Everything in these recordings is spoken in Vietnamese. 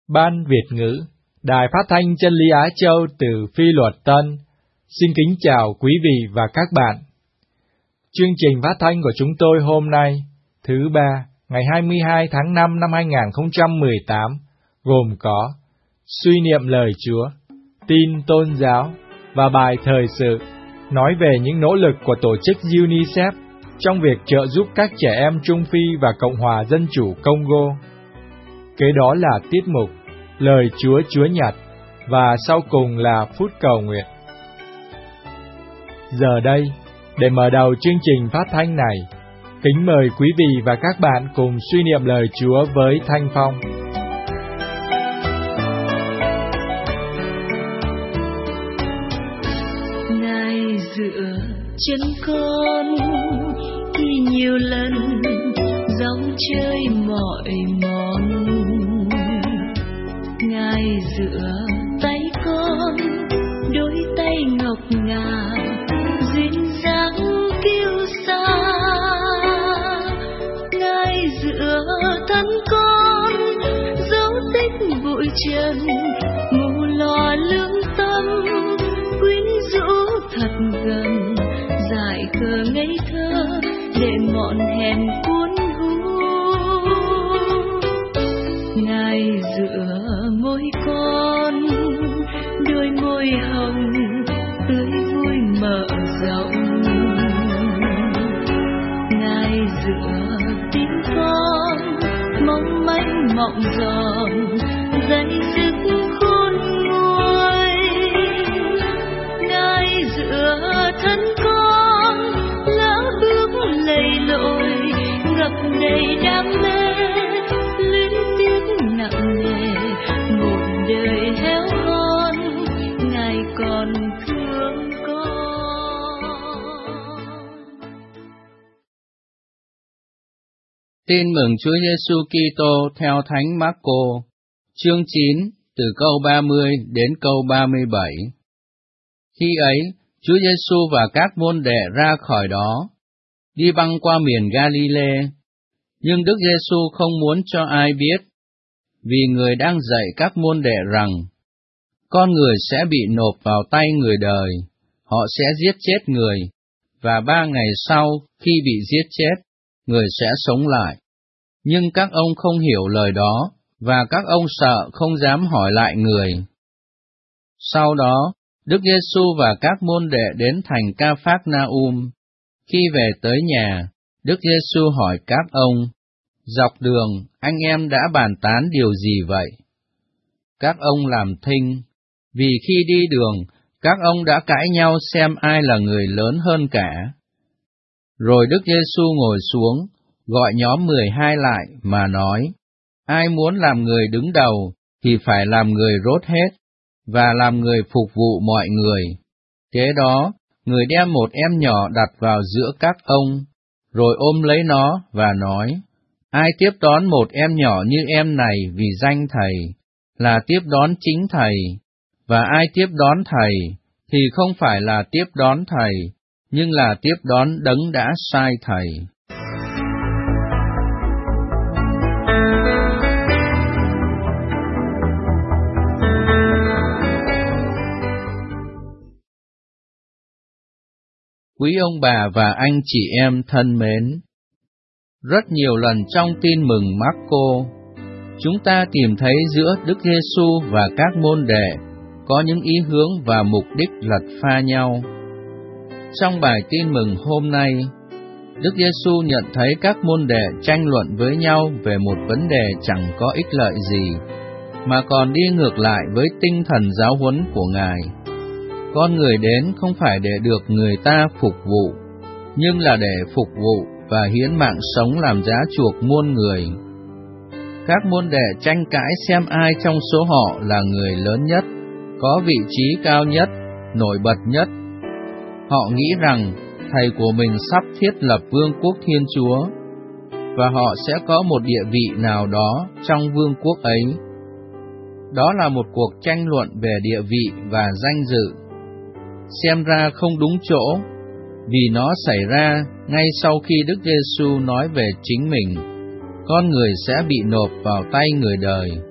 Ban Việt ngữ, Đài Phát thanh Chân lý Á Châu từ Phi Luật Tân, xin kính chào quý vị và các bạn. Chương trình phát thanh của chúng tôi hôm nay, thứ Ba, ngày 22 tháng 5 năm 2018, gồm có suy niệm lời Chúa, tin tôn giáo và bài thời sự, nói về những nỗ lực của tổ chức UNICEF trong việc trợ giúp các trẻ em Trung Phi và Cộng hòa Dân chủ Congo. Kế đó là tiết mục Lời Chúa Chúa Nhật, và sau cùng là phút cầu nguyện. Giờ đây, để mở đầu chương trình phát thanh này, kính mời quý vị và các bạn cùng suy niệm lời Chúa với Thanh Phong. Ngài dựa chân con khi nhiều lần dòng chơi mọi mòn, Ngài dựa tay con, đôi tay ngọc ngà duyên dáng kiêu sa. Ngài dựa thân con, dấu tích bụi trần, mù lòa lương tâm, quyến rũ thật gần, dại khờ ngây thơ để mọn hèn cuốn hút. Ngài dựa môi con, đôi môi hồng tươi vui mở rộng. Ngài dựa tim con, mong manh mộng giòn, dây dứt khôn nguôi. Ngài dựa thân con, lão bước lầy lội, ngập đầy đam mê, luyến tiếc nặng nề, một đời héo hon, Ngài còn thương con. Tin mừng Chúa Giêsu Kitô theo Thánh Marco, chương 9, từ câu 30 đến câu 37. Khi ấy, Chúa Giêsu và các môn đệ ra khỏi đó, đi băng qua miền Galilee, nhưng Đức Giêsu không muốn cho ai biết, vì người đang dạy các môn đệ rằng, con người sẽ bị nộp vào tay người đời, họ sẽ giết chết người, và 3 ngày sau, khi bị giết chết, người sẽ sống lại. Nhưng các ông không hiểu lời đó, và các ông sợ không dám hỏi lại người. Sau đó, Đức Giêsu và các môn đệ đến thành Ca-phác-na-um. Khi về tới nhà, Đức Giêsu hỏi các ông, dọc đường, anh em đã bàn tán điều gì vậy? Các ông làm thinh, vì khi đi đường, các ông đã cãi nhau xem ai là người lớn hơn cả. Rồi Đức Giêsu ngồi xuống, gọi nhóm 12 lại mà nói, ai muốn làm người đứng đầu thì phải làm người rốt hết, và làm người phục vụ mọi người. Kế đó, người đem một em nhỏ đặt vào giữa các ông, rồi ôm lấy nó và nói, ai tiếp đón một em nhỏ như em này vì danh Thầy, là tiếp đón chính Thầy, và ai tiếp đón Thầy, thì không phải là tiếp đón Thầy, nhưng là tiếp đón Đấng đã sai Thầy. Quý ông bà và anh chị em thân mến, rất nhiều lần trong tin mừng Marco, chúng ta tìm thấy giữa Đức Giêsu và các môn đệ có những ý hướng và mục đích lật pha nhau. Trong bài tin mừng hôm nay, Đức Giêsu nhận thấy các môn đệ tranh luận với nhau về một vấn đề chẳng có ích lợi gì, mà còn đi ngược lại với tinh thần giáo huấn của Ngài. Con người đến không phải để được người ta phục vụ, nhưng là để phục vụ và hiến mạng sống làm giá chuộc muôn người. Các môn đệ tranh cãi xem ai trong số họ là người lớn nhất, có vị trí cao nhất, nổi bật nhất. Họ nghĩ rằng Thầy của mình sắp thiết lập vương quốc Thiên Chúa, và họ sẽ có một địa vị nào đó trong vương quốc ấy. Đó là một cuộc tranh luận về địa vị và danh dự. Xem ra không đúng chỗ, vì nó xảy ra ngay sau khi Đức Giêsu nói về chính mình, con người sẽ bị nộp vào tay người đời,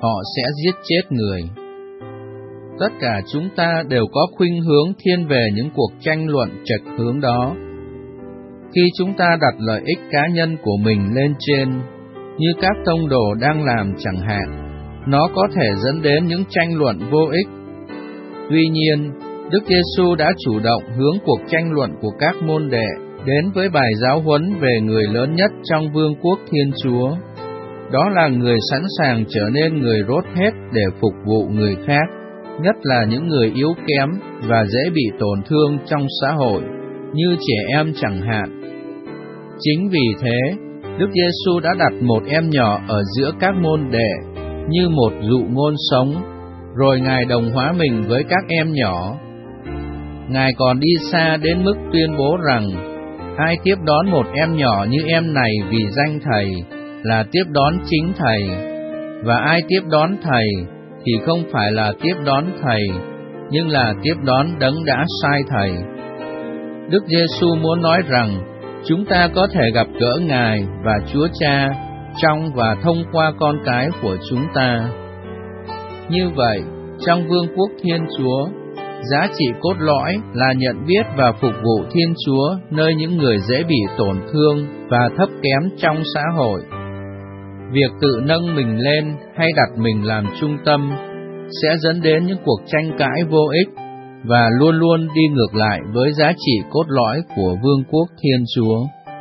họ sẽ giết chết người. Tất cả chúng ta đều có khuynh hướng thiên về những cuộc tranh luận chệch hướng đó. Khi chúng ta đặt lợi ích cá nhân của mình lên trên, như các tông đồ đang làm chẳng hạn, nó có thể dẫn đến những tranh luận vô ích. Tuy nhiên, Đức Giêsu đã chủ động hướng cuộc tranh luận của các môn đệ đến với bài giáo huấn về người lớn nhất trong vương quốc Thiên Chúa. Đó là người sẵn sàng trở nên người rốt hết để phục vụ người khác, nhất là những người yếu kém và dễ bị tổn thương trong xã hội, như trẻ em chẳng hạn. Chính vì thế, Đức Giêsu đã đặt một em nhỏ ở giữa các môn đệ như một dụ ngôn sống, rồi Ngài đồng hóa mình với các em nhỏ. Ngài còn đi xa đến mức tuyên bố rằng, ai tiếp đón một em nhỏ như em này vì danh Thầy là tiếp đón chính Thầy, và ai tiếp đón Thầy thì không phải là tiếp đón Thầy, nhưng là tiếp đón Đấng đã sai Thầy. Đức Giêsu muốn nói rằng, chúng ta có thể gặp gỡ Ngài và Chúa Cha trong và thông qua con cái của chúng ta. Như vậy, trong vương quốc Thiên Chúa, giá trị cốt lõi là nhận biết và phục vụ Thiên Chúa nơi những người dễ bị tổn thương và thấp kém trong xã hội. Việc tự nâng mình lên hay đặt mình làm trung tâm sẽ dẫn đến những cuộc tranh cãi vô ích và luôn luôn đi ngược lại với giá trị cốt lõi của vương quốc Thiên Chúa.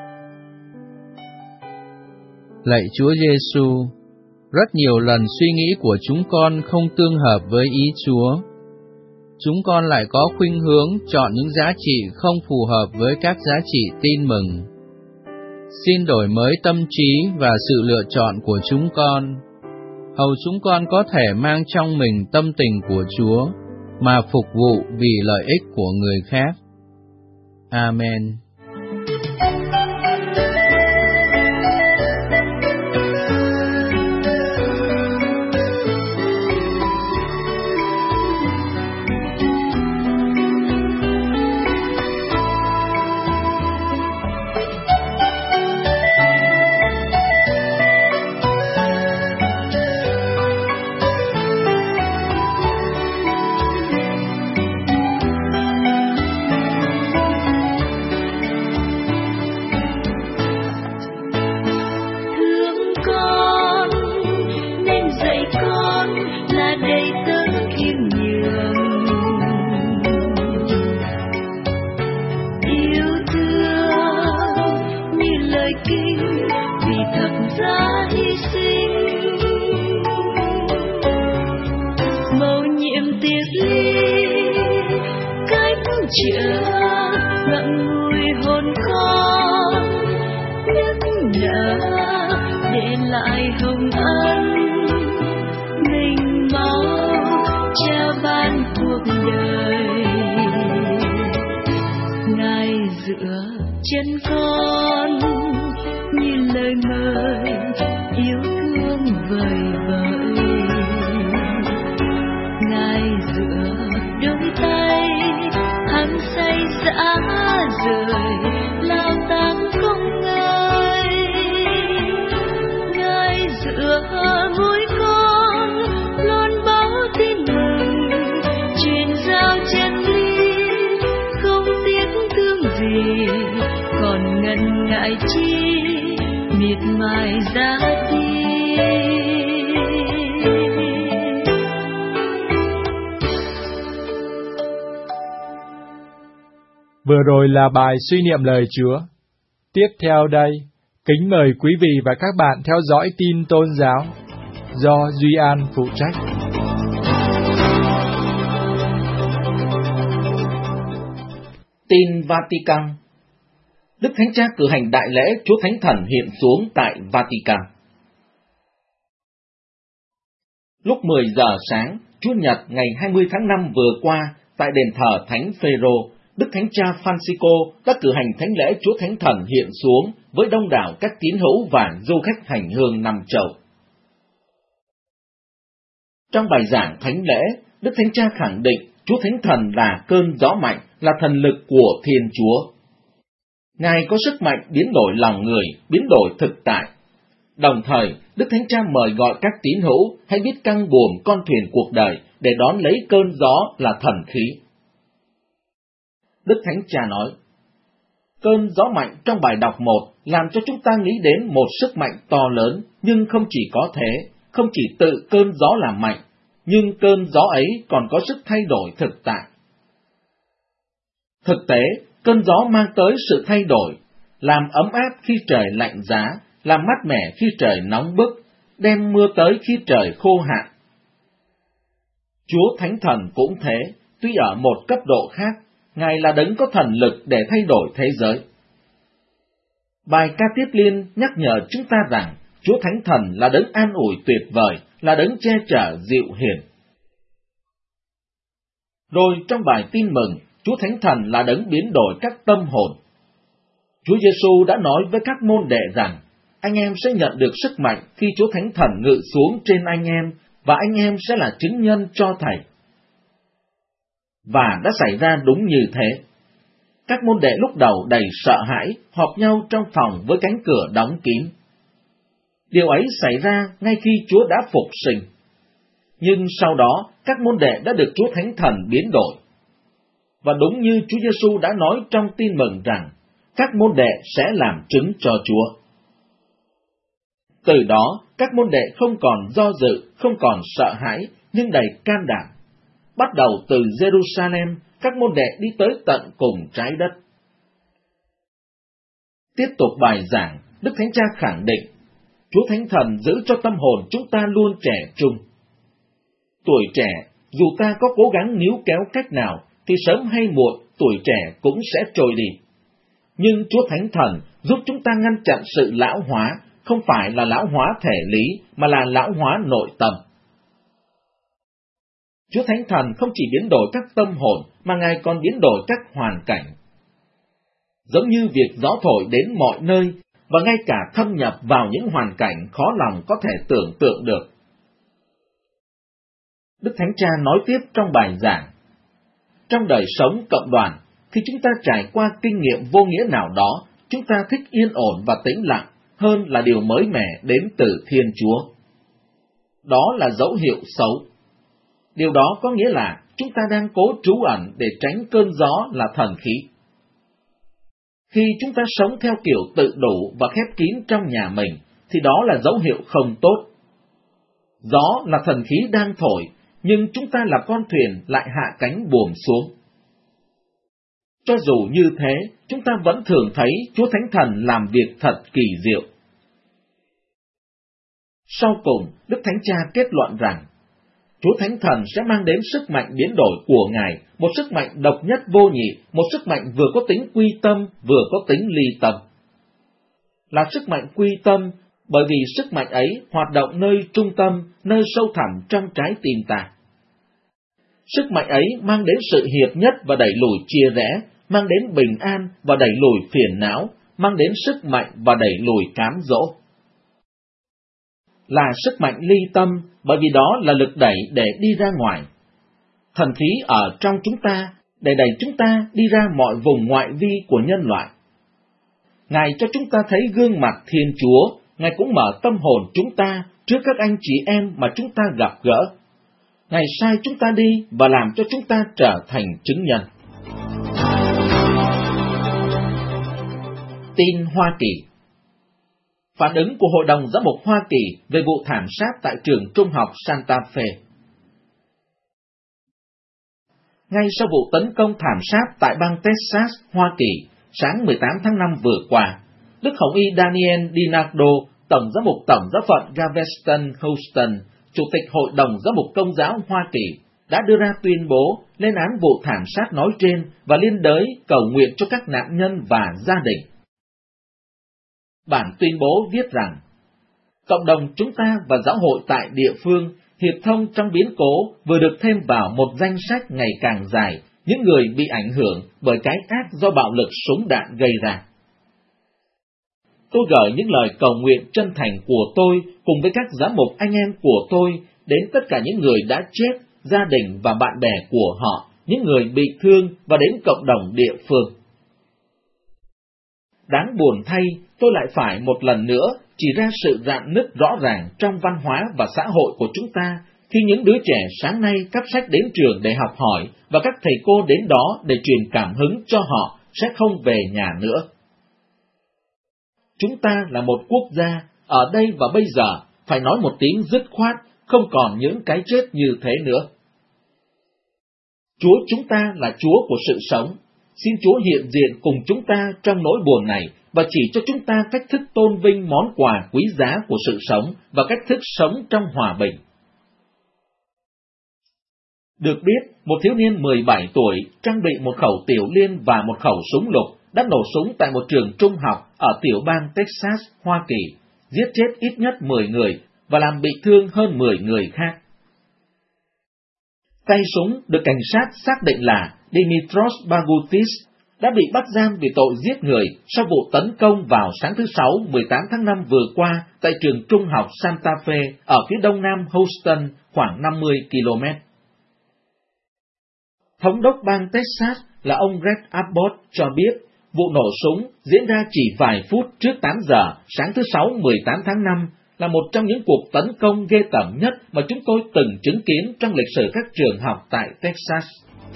Lạy Chúa Giêsu, rất nhiều lần suy nghĩ của chúng con không tương hợp với ý Chúa. Chúng con lại có khuynh hướng chọn những giá trị không phù hợp với các giá trị tin mừng. Xin đổi mới tâm trí và sự lựa chọn của chúng con, hầu chúng con có thể mang trong mình tâm tình của Chúa mà phục vụ vì lợi ích của người khác. Amen. Chân con như lời mời yêu thương vời vợi, Ngài giữa đôi tay hăng say dã rời lao tác không ngơi, Ngài giữa mũi con luôn báo tin mừng truyền giao chân lý không tiếc thương gì, còn ngần ngại chi miệt mài ra đi. Vừa rồi là bài suy niệm lời Chúa. Tiếp theo đây, kính mời quý vị và các bạn theo dõi tin tôn giáo do Duy An phụ trách. Tin Vatican. Đức Thánh Cha cử hành đại lễ Chúa Thánh Thần hiện xuống tại Vatican. Lúc 10 giờ sáng, Chủ nhật ngày 20 tháng 5 vừa qua, tại đền thờ Thánh Phêrô, Đức Thánh Cha Francisco đã cử hành thánh lễ Chúa Thánh Thần hiện xuống với đông đảo các tín hữu và du khách hành hương năm châu. Trong bài giảng thánh lễ, Đức Thánh Cha khẳng định Chúa Thánh Thần là cơn gió mạnh, là thần lực của Thiên Chúa. Ngài có sức mạnh biến đổi lòng người, biến đổi thực tại. Đồng thời, Đức Thánh Cha mời gọi các tín hữu hãy biết căng buồm con thuyền cuộc đời để đón lấy cơn gió là thần khí. Đức Thánh Cha nói, cơn gió mạnh trong bài đọc 1 làm cho chúng ta nghĩ đến một sức mạnh to lớn, nhưng không chỉ có thế, không chỉ tự cơn gió là mạnh, nhưng cơn gió ấy còn có sức thay đổi thực tại. Thực tế, cơn gió mang tới sự thay đổi, làm ấm áp khi trời lạnh giá, làm mát mẻ khi trời nóng bức, đem mưa tới khi trời khô hạn. Chúa Thánh Thần cũng thế, tuy ở một cấp độ khác, Ngài là đấng có thần lực để thay đổi thế giới. Bài ca tiếp liên nhắc nhở chúng ta rằng Chúa Thánh Thần là đấng an ủi tuyệt vời, là đấng che chở dịu hiền. Rồi trong bài tin mừng, Chúa Thánh Thần là đấng biến đổi các tâm hồn. Chúa Giêsu đã nói với các môn đệ rằng, anh em sẽ nhận được sức mạnh khi Chúa Thánh Thần ngự xuống trên anh em, và anh em sẽ là chứng nhân cho Thầy. Và đã xảy ra đúng như thế. Các môn đệ lúc đầu đầy sợ hãi, họp nhau trong phòng với cánh cửa đóng kín. Điều ấy xảy ra ngay khi Chúa đã phục sinh. Nhưng sau đó, các môn đệ đã được Chúa Thánh Thần biến đổi. Và đúng như Chúa Giêsu đã nói trong tin mừng rằng, các môn đệ sẽ làm chứng cho Chúa. Từ đó, các môn đệ không còn do dự, không còn sợ hãi, nhưng đầy can đảm. Bắt đầu từ Jerusalem, các môn đệ đi tới tận cùng trái đất. Tiếp tục bài giảng, Đức Thánh Cha khẳng định, Chúa Thánh Thần giữ cho tâm hồn chúng ta luôn trẻ trung. Tuổi trẻ, dù ta có cố gắng níu kéo cách nào, thì sớm hay muộn, tuổi trẻ cũng sẽ trôi đi. Nhưng Chúa Thánh Thần giúp chúng ta ngăn chặn sự lão hóa, không phải là lão hóa thể lý, mà là lão hóa nội tâm. Chúa Thánh Thần không chỉ biến đổi các tâm hồn, mà Ngài còn biến đổi các hoàn cảnh. Giống như việc gió thổi đến mọi nơi, và ngay cả thâm nhập vào những hoàn cảnh khó lòng có thể tưởng tượng được. Đức Thánh Cha nói tiếp trong bài giảng, trong đời sống cộng đoàn, khi chúng ta trải qua kinh nghiệm vô nghĩa nào đó, chúng ta thích yên ổn và tĩnh lặng hơn là điều mới mẻ đến từ Thiên Chúa. Đó là dấu hiệu xấu. Điều đó có nghĩa là chúng ta đang cố trú ẩn để tránh cơn gió là thần khí. Khi chúng ta sống theo kiểu tự đủ và khép kín trong nhà mình, thì đó là dấu hiệu không tốt. Gió là thần khí đang thổi, nhưng chúng ta là con thuyền lại hạ cánh buồm xuống. Cho dù như thế, chúng ta vẫn thường thấy Chúa Thánh Thần làm việc thật kỳ diệu. Sau cùng, Đức Thánh Cha kết luận rằng, Chúa Thánh Thần sẽ mang đến sức mạnh biến đổi của Ngài, một sức mạnh độc nhất vô nhị, một sức mạnh vừa có tính quy tâm, vừa có tính ly tâm. Là sức mạnh quy tâm, bởi vì sức mạnh ấy hoạt động nơi trung tâm, nơi sâu thẳm trong trái tim ta. Sức mạnh ấy mang đến sự hiệp nhất và đẩy lùi chia rẽ, mang đến bình an và đẩy lùi phiền não, mang đến sức mạnh và đẩy lùi cám dỗ. Là sức mạnh ly tâm, bởi vì đó là lực đẩy để đi ra ngoài. Thần khí ở trong chúng ta, để đẩy chúng ta đi ra mọi vùng ngoại vi của nhân loại. Ngài cho chúng ta thấy gương mặt Thiên Chúa, Ngài cũng mở tâm hồn chúng ta trước các anh chị em mà chúng ta gặp gỡ. Ngài sai chúng ta đi và làm cho chúng ta trở thành chứng nhân. Tin Hoa Kỳ. Phản ứng của Hội đồng Giám mục Hoa Kỳ về vụ thảm sát tại trường trung học Santa Fe. Ngay sau vụ tấn công thảm sát tại bang Texas, Hoa Kỳ, sáng 18 tháng 5 vừa qua, Đức Hồng Y Daniel DiNardo, Tổng giám mục Tổng giáo phận Galveston, Houston, Chủ tịch Hội đồng Giám mục Công giáo Hoa Kỳ, đã đưa ra tuyên bố lên án vụ thảm sát nói trên và liên đới cầu nguyện cho các nạn nhân và gia đình. Bản tuyên bố viết rằng, cộng đồng chúng ta và giáo hội tại địa phương hiệp thông trong biến cố vừa được thêm vào một danh sách ngày càng dài những người bị ảnh hưởng bởi cái ác do bạo lực súng đạn gây ra. Tôi gửi những lời cầu nguyện chân thành của tôi cùng với các giám mục anh em của tôi đến tất cả những người đã chết, gia đình và bạn bè của họ, những người bị thương và đến cộng đồng địa phương. Đáng buồn thay, tôi lại phải một lần nữa chỉ ra sự rạn nứt rõ ràng trong văn hóa và xã hội của chúng ta khi những đứa trẻ sáng nay cắp sách đến trường để học hỏi và các thầy cô đến đó để truyền cảm hứng cho họ sẽ không về nhà nữa. Chúng ta là một quốc gia, ở đây và bây giờ, phải nói một tiếng dứt khoát, không còn những cái chết như thế nữa. Chúa chúng ta là Chúa của sự sống. Xin Chúa hiện diện cùng chúng ta trong nỗi buồn này và chỉ cho chúng ta cách thức tôn vinh món quà quý giá của sự sống và cách thức sống trong hòa bình. Được biết, một thiếu niên 17 tuổi trang bị một khẩu tiểu liên và một khẩu súng lục đã nổ súng tại một trường trung học ở tiểu bang Texas, Hoa Kỳ, giết chết ít nhất 10 người và làm bị thương hơn 10 người khác. Tay súng được cảnh sát xác định là Dimitros Bagutis đã bị bắt giam vì tội giết người sau vụ tấn công vào sáng thứ Sáu 18 tháng 5 vừa qua tại trường trung học Santa Fe ở phía đông nam Houston, khoảng 50 km. Thống đốc bang Texas là ông Greg Abbott cho biết vụ nổ súng diễn ra chỉ vài phút trước 8 giờ sáng thứ Sáu 18 tháng 5 là một trong những cuộc tấn công ghê tởm nhất mà chúng tôi từng chứng kiến trong lịch sử các trường học tại Texas.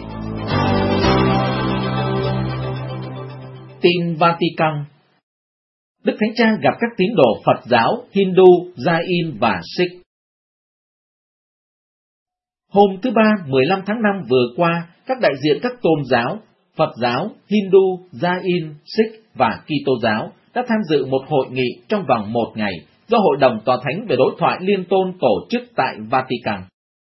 Tin Vatican. Đức Thánh Cha gặp các tín đồ Phật giáo, Hindu, Jain và Sikh. Hôm thứ Ba 15 tháng 5 vừa qua, các đại diện các tôn giáo, Phật giáo, Hindu, Jain, Sikh và Kitô giáo đã tham dự một hội nghị trong vòng 1 ngày do Hội đồng Tòa Thánh về đối thoại liên tôn tổ chức tại Vatican.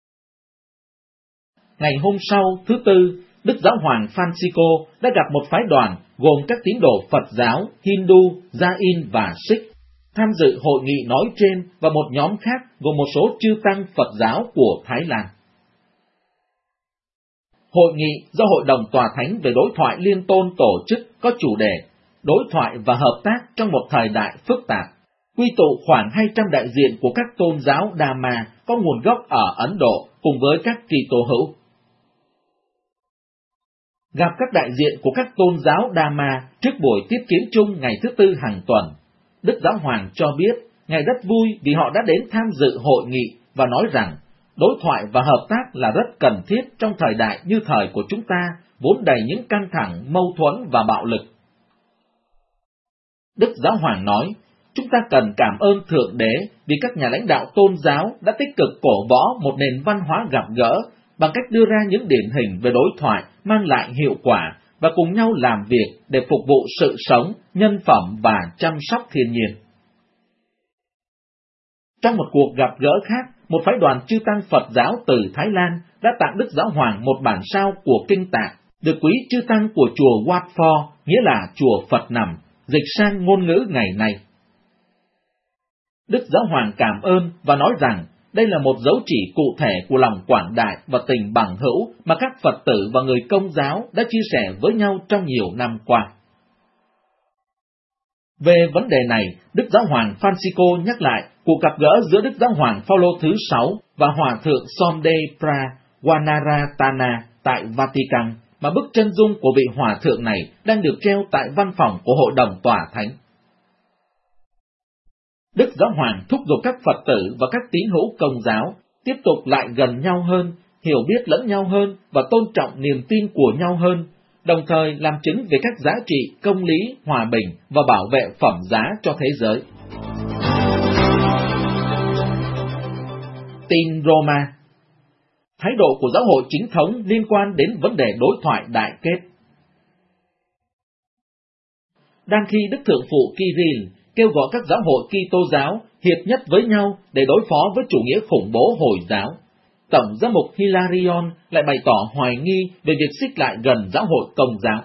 Ngày hôm sau, thứ Tư, Đức Giáo hoàng Francisco đã gặp một phái đoàn gồm các tín đồ Phật giáo, Hindu, Jain và Sikh tham dự hội nghị nói trên và một nhóm khác gồm một số chư tăng Phật giáo của Thái Lan. Hội nghị do Hội đồng Tòa Thánh về đối thoại liên tôn tổ chức có chủ đề Đối thoại và hợp tác trong một thời đại phức tạp, quy tụ khoảng 200 đại diện của các tôn giáo Dharma có nguồn gốc ở Ấn Độ cùng với các Kitô hữu. Gặp các đại diện của các tôn giáo Dharma trước buổi tiếp kiến chung ngày thứ Tư hàng tuần, Đức Giáo hoàng cho biết Ngài rất vui vì họ đã đến tham dự hội nghị và nói rằng đối thoại và hợp tác là rất cần thiết trong thời đại như thời của chúng ta, vốn đầy những căng thẳng, mâu thuẫn và bạo lực. Đức Giáo hoàng nói, chúng ta cần cảm ơn Thượng Đế vì các nhà lãnh đạo tôn giáo đã tích cực cổ võ một nền văn hóa gặp gỡ bằng cách đưa ra những điển hình về đối thoại mang lại hiệu quả và cùng nhau làm việc để phục vụ sự sống, nhân phẩm và chăm sóc thiên nhiên. Trong một cuộc gặp gỡ khác, một phái đoàn chư tăng Phật giáo từ Thái Lan đã tặng Đức Giáo hoàng một bản sao của Kinh Tạng, được quý chư tăng của chùa Wat Pho, nghĩa là chùa Phật nằm, dịch sang ngôn ngữ ngày nay. Đức Giáo hoàng cảm ơn và nói rằng đây là một dấu chỉ cụ thể của lòng quảng đại và tình bằng hữu mà các Phật tử và người Công giáo đã chia sẻ với nhau trong nhiều năm qua. Về vấn đề này, Đức Giáo hoàng Francisco nhắc lại cuộc gặp gỡ giữa Đức Giáo hoàng Phaolô thứ 6 và Hòa thượng Somdei Pranaratana tại Vatican, mà bức chân dung của vị Hòa thượng này đang được treo tại văn phòng của Hội đồng Tòa Thánh. Đức Giáo hoàng thúc giục các Phật tử và các tín hữu Công giáo tiếp tục lại gần nhau hơn, hiểu biết lẫn nhau hơn và tôn trọng niềm tin của nhau hơn, đồng thời làm chứng về các giá trị công lý, hòa bình và bảo vệ phẩm giá cho thế giới. Tin Roma. Thái độ của giáo hội chính thống liên quan đến vấn đề đối thoại đại kết. Đang khi Đức Thượng phụ Kirill kêu gọi các giáo hội Kitô giáo hiệp nhất với nhau để đối phó với chủ nghĩa khủng bố Hồi giáo, Tổng giám mục Hilarion lại bày tỏ hoài nghi về việc xích lại gần giáo hội Công giáo.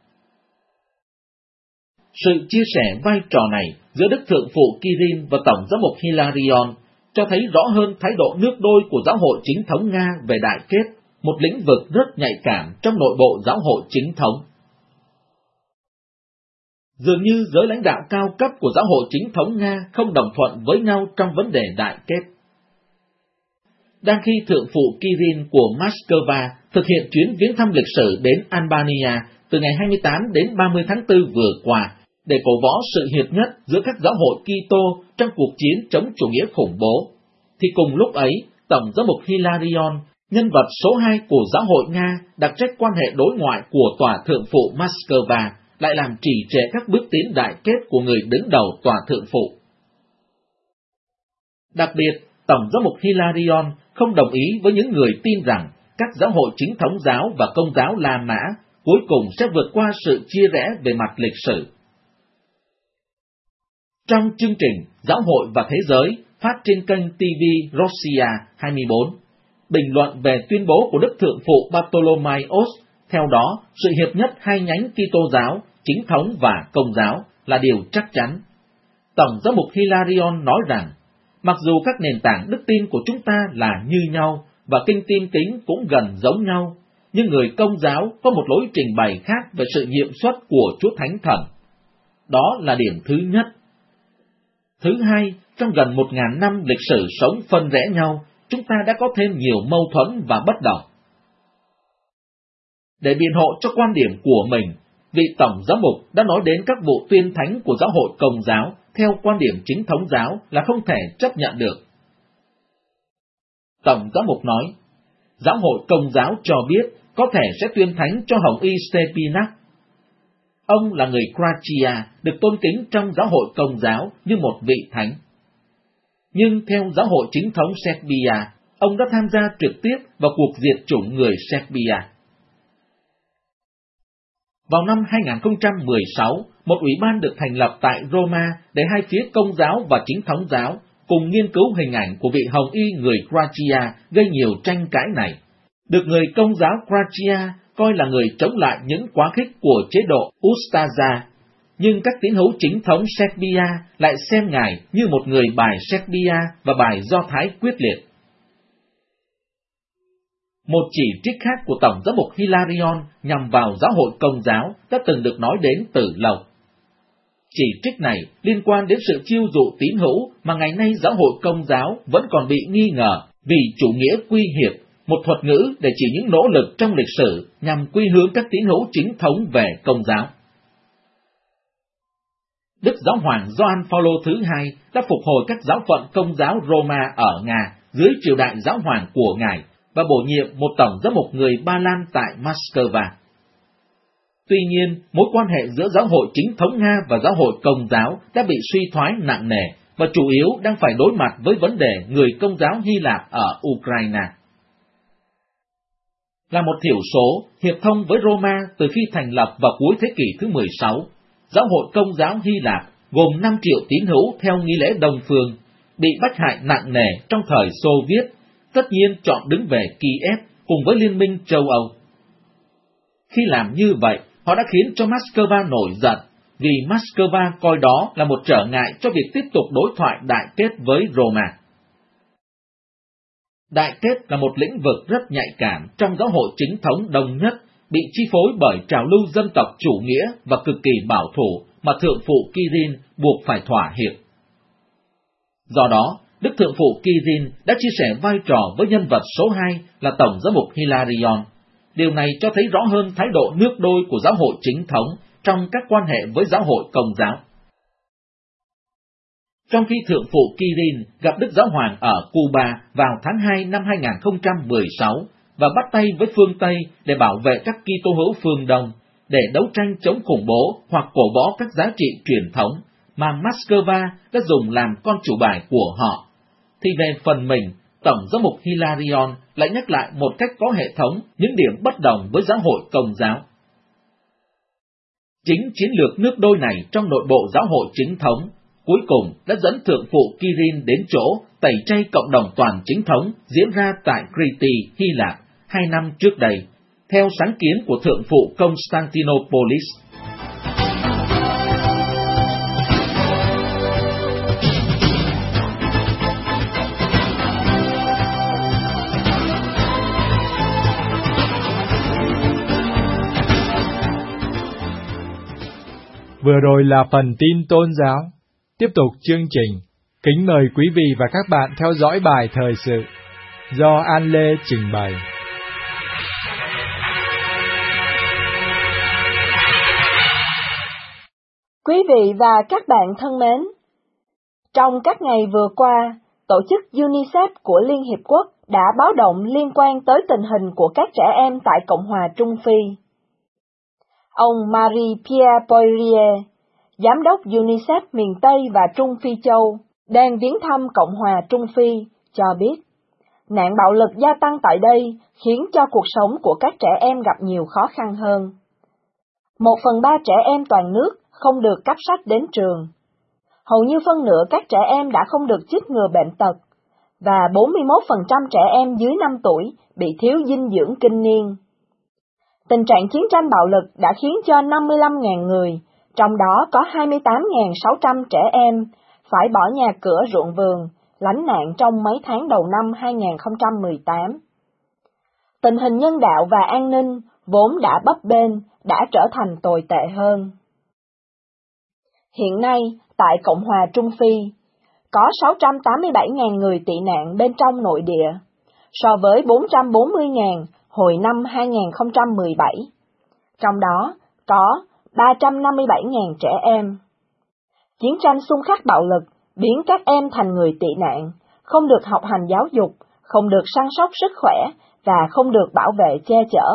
Sự chia sẻ vai trò này giữa Đức Thượng phụ Kirill và Tổng giám mục Hilarion cho thấy rõ hơn thái độ nước đôi của giáo hội chính thống Nga về đại kết, một lĩnh vực rất nhạy cảm trong nội bộ giáo hội chính thống. Dường như giới lãnh đạo cao cấp của giáo hội chính thống Nga không đồng thuận với nhau trong vấn đề đại kết. Đang khi Thượng phụ Kirill của Moscow thực hiện chuyến viếng thăm lịch sử đến Albania từ ngày 28 đến 30 tháng 4 vừa qua, để cổ võ sự hiệp nhất giữa các giáo hội Kitô trong cuộc chiến chống chủ nghĩa khủng bố, thì cùng lúc ấy, Tổng giám mục Hilarion, nhân vật số 2 của giáo hội Nga đặc trách quan hệ đối ngoại của tòa thượng phụ Moscow, lại làm trì trệ các bước tiến đại kết của người đứng đầu tòa thượng phụ. Đặc biệt, Tổng giám mục Hilarion không đồng ý với những người tin rằng các giáo hội chính thống giáo và công giáo La Mã cuối cùng sẽ vượt qua sự chia rẽ về mặt lịch sử. Trong chương trình Giáo hội và Thế giới phát trên kênh TV Russia 24, bình luận về tuyên bố của Đức Thượng phụ Bartolomaios, theo đó sự hiệp nhất hai nhánh Kitô giáo, chính thống và công giáo là điều chắc chắn. Tổng giám mục Hilarion nói rằng, mặc dù các nền tảng đức tin của chúng ta là như nhau và kinh tin kính cũng gần giống nhau, nhưng người công giáo có một lối trình bày khác về sự nhiệm xuất của Chúa Thánh Thần. Đó là điểm thứ nhất. Thứ hai, trong gần 1000 năm lịch sử sống phân rẽ nhau, chúng ta đã có thêm nhiều mâu thuẫn và bất đồng. Để biện hộ cho quan điểm của mình, vị Tổng giám mục đã nói đến các vụ tuyên thánh của giáo hội Công giáo theo quan điểm chính thống giáo là không thể chấp nhận được. Tổng giám mục nói, giáo hội Công giáo cho biết có thể sẽ tuyên thánh cho Hồng Y Stepinac. Ông là người Kratia, được tôn kính trong giáo hội Công giáo như một vị thánh. Nhưng theo giáo hội chính thống Serbia, ông đã tham gia trực tiếp vào cuộc diệt chủng người Serbia. Vào năm 2016, một ủy ban được thành lập tại Roma để hai phía Công giáo và chính thống giáo cùng nghiên cứu hình ảnh của vị Hồng Y người Kratia gây nhiều tranh cãi này. Được người Công giáo Kratia coi là người chống lại những quá khích của chế độ Ustaza, nhưng các tín hữu chính thống Serbia lại xem ngài như một người bài Serbia và bài Do Thái quyết liệt. Một chỉ trích khác của Tổng giám mục Hilarion nhằm vào giáo hội Công giáo đã từng được nói đến từ lâu. Chỉ trích này liên quan đến sự chiêu dụ tín hữu mà ngày nay giáo hội Công giáo vẫn còn bị nghi ngờ vì chủ nghĩa quy hiệp, một thuật ngữ để chỉ những nỗ lực trong lịch sử nhằm quy hướng các tín hữu chính thống về Công giáo. Đức Giáo hoàng Gioan Phaolô thứ hai đã phục hồi các giáo phận Công giáo Roma ở Nga dưới triều đại giáo hoàng của ngài và bổ nhiệm một tổng giám mục người Ba Lan tại Moscow. Tuy nhiên, mối quan hệ giữa giáo hội chính thống Nga và giáo hội Công giáo đã bị suy thoái nặng nề và chủ yếu đang phải đối mặt với vấn đề người Công giáo Hy Lạp ở Ukraine. Là một thiểu số, hiệp thông với Roma từ khi thành lập vào cuối thế kỷ thứ 16, giáo hội Công giáo Hy Lạp gồm 5 triệu tín hữu theo nghi lễ Đông phương, bị bách hại nặng nề trong thời Xô Viết, tất nhiên chọn đứng về Kiev cùng với Liên minh châu Âu. Khi làm như vậy, họ đã khiến cho Moscow nổi giận, vì Moscow coi đó là một trở ngại cho việc tiếp tục đối thoại đại kết với Roma. Đại kết là một lĩnh vực rất nhạy cảm trong giáo hội chính thống đồng nhất, bị chi phối bởi trào lưu dân tộc chủ nghĩa và cực kỳ bảo thủ mà Thượng phụ Kirin buộc phải thỏa hiệp. Do đó, Đức Thượng phụ Kirin đã chia sẻ vai trò với nhân vật số 2 là Tổng giám mục Hilarion. Điều này cho thấy rõ hơn thái độ nước đôi của giáo hội chính thống trong các quan hệ với giáo hội Công giáo. Trong khi Thượng phụ Kirin gặp Đức Giáo hoàng ở Cuba vào tháng 2 năm 2016 và bắt tay với phương Tây để bảo vệ các Kitô hữu phương Đông, để đấu tranh chống khủng bố hoặc cổ võ các giá trị truyền thống mà Moscow đã dùng làm con chủ bài của họ, thì về phần mình, Tổng giám mục Hilarion lại nhắc lại một cách có hệ thống những điểm bất đồng với giáo hội Công giáo. Chính chiến lược nước đôi này trong nội bộ giáo hội chính thống cuối cùng đã dẫn Thượng phụ Kirin đến chỗ tẩy chay cộng đồng toàn chính thống diễn ra tại Crete, Hy Lạp 2 năm trước đây, theo sáng kiến của Thượng phụ Constantinopolis. Vừa rồi là phần tin tôn giáo. Tiếp tục chương trình, kính mời quý vị và các bạn theo dõi bài thời sự do An Lê trình bày. Quý vị và các bạn thân mến, trong các ngày vừa qua, tổ chức UNICEF của Liên Hiệp Quốc đã báo động liên quan tới tình hình của các trẻ em tại Cộng hòa Trung Phi. Ông Marie-Pierre Poirier, Giám đốc UNICEF miền Tây và Trung Phi Châu, đang viếng thăm Cộng hòa Trung Phi, cho biết, nạn bạo lực gia tăng tại đây khiến cho cuộc sống của các trẻ em gặp nhiều khó khăn hơn. 1/3 trẻ em toàn nước không được cấp sách đến trường. Hầu như phân nửa các trẻ em đã không được chích ngừa bệnh tật, và 41% trẻ em dưới 5 tuổi bị thiếu dinh dưỡng kinh niên. Tình trạng chiến tranh bạo lực đã khiến cho 55.000 người, trong đó có 28.600 trẻ em, phải bỏ nhà cửa ruộng vườn, lánh nạn trong mấy tháng đầu năm 2018. Tình hình nhân đạo và an ninh, vốn đã bấp bênh, đã trở thành tồi tệ hơn. Hiện nay, tại Cộng hòa Trung Phi, có 687.000 người tị nạn bên trong nội địa, so với 440.000 hồi năm 2017. Trong đó, có 357.000 trẻ em. Chiến tranh xung khắc bạo lực biến các em thành người tị nạn, không được học hành giáo dục, không được săn sóc sức khỏe và không được bảo vệ che chở.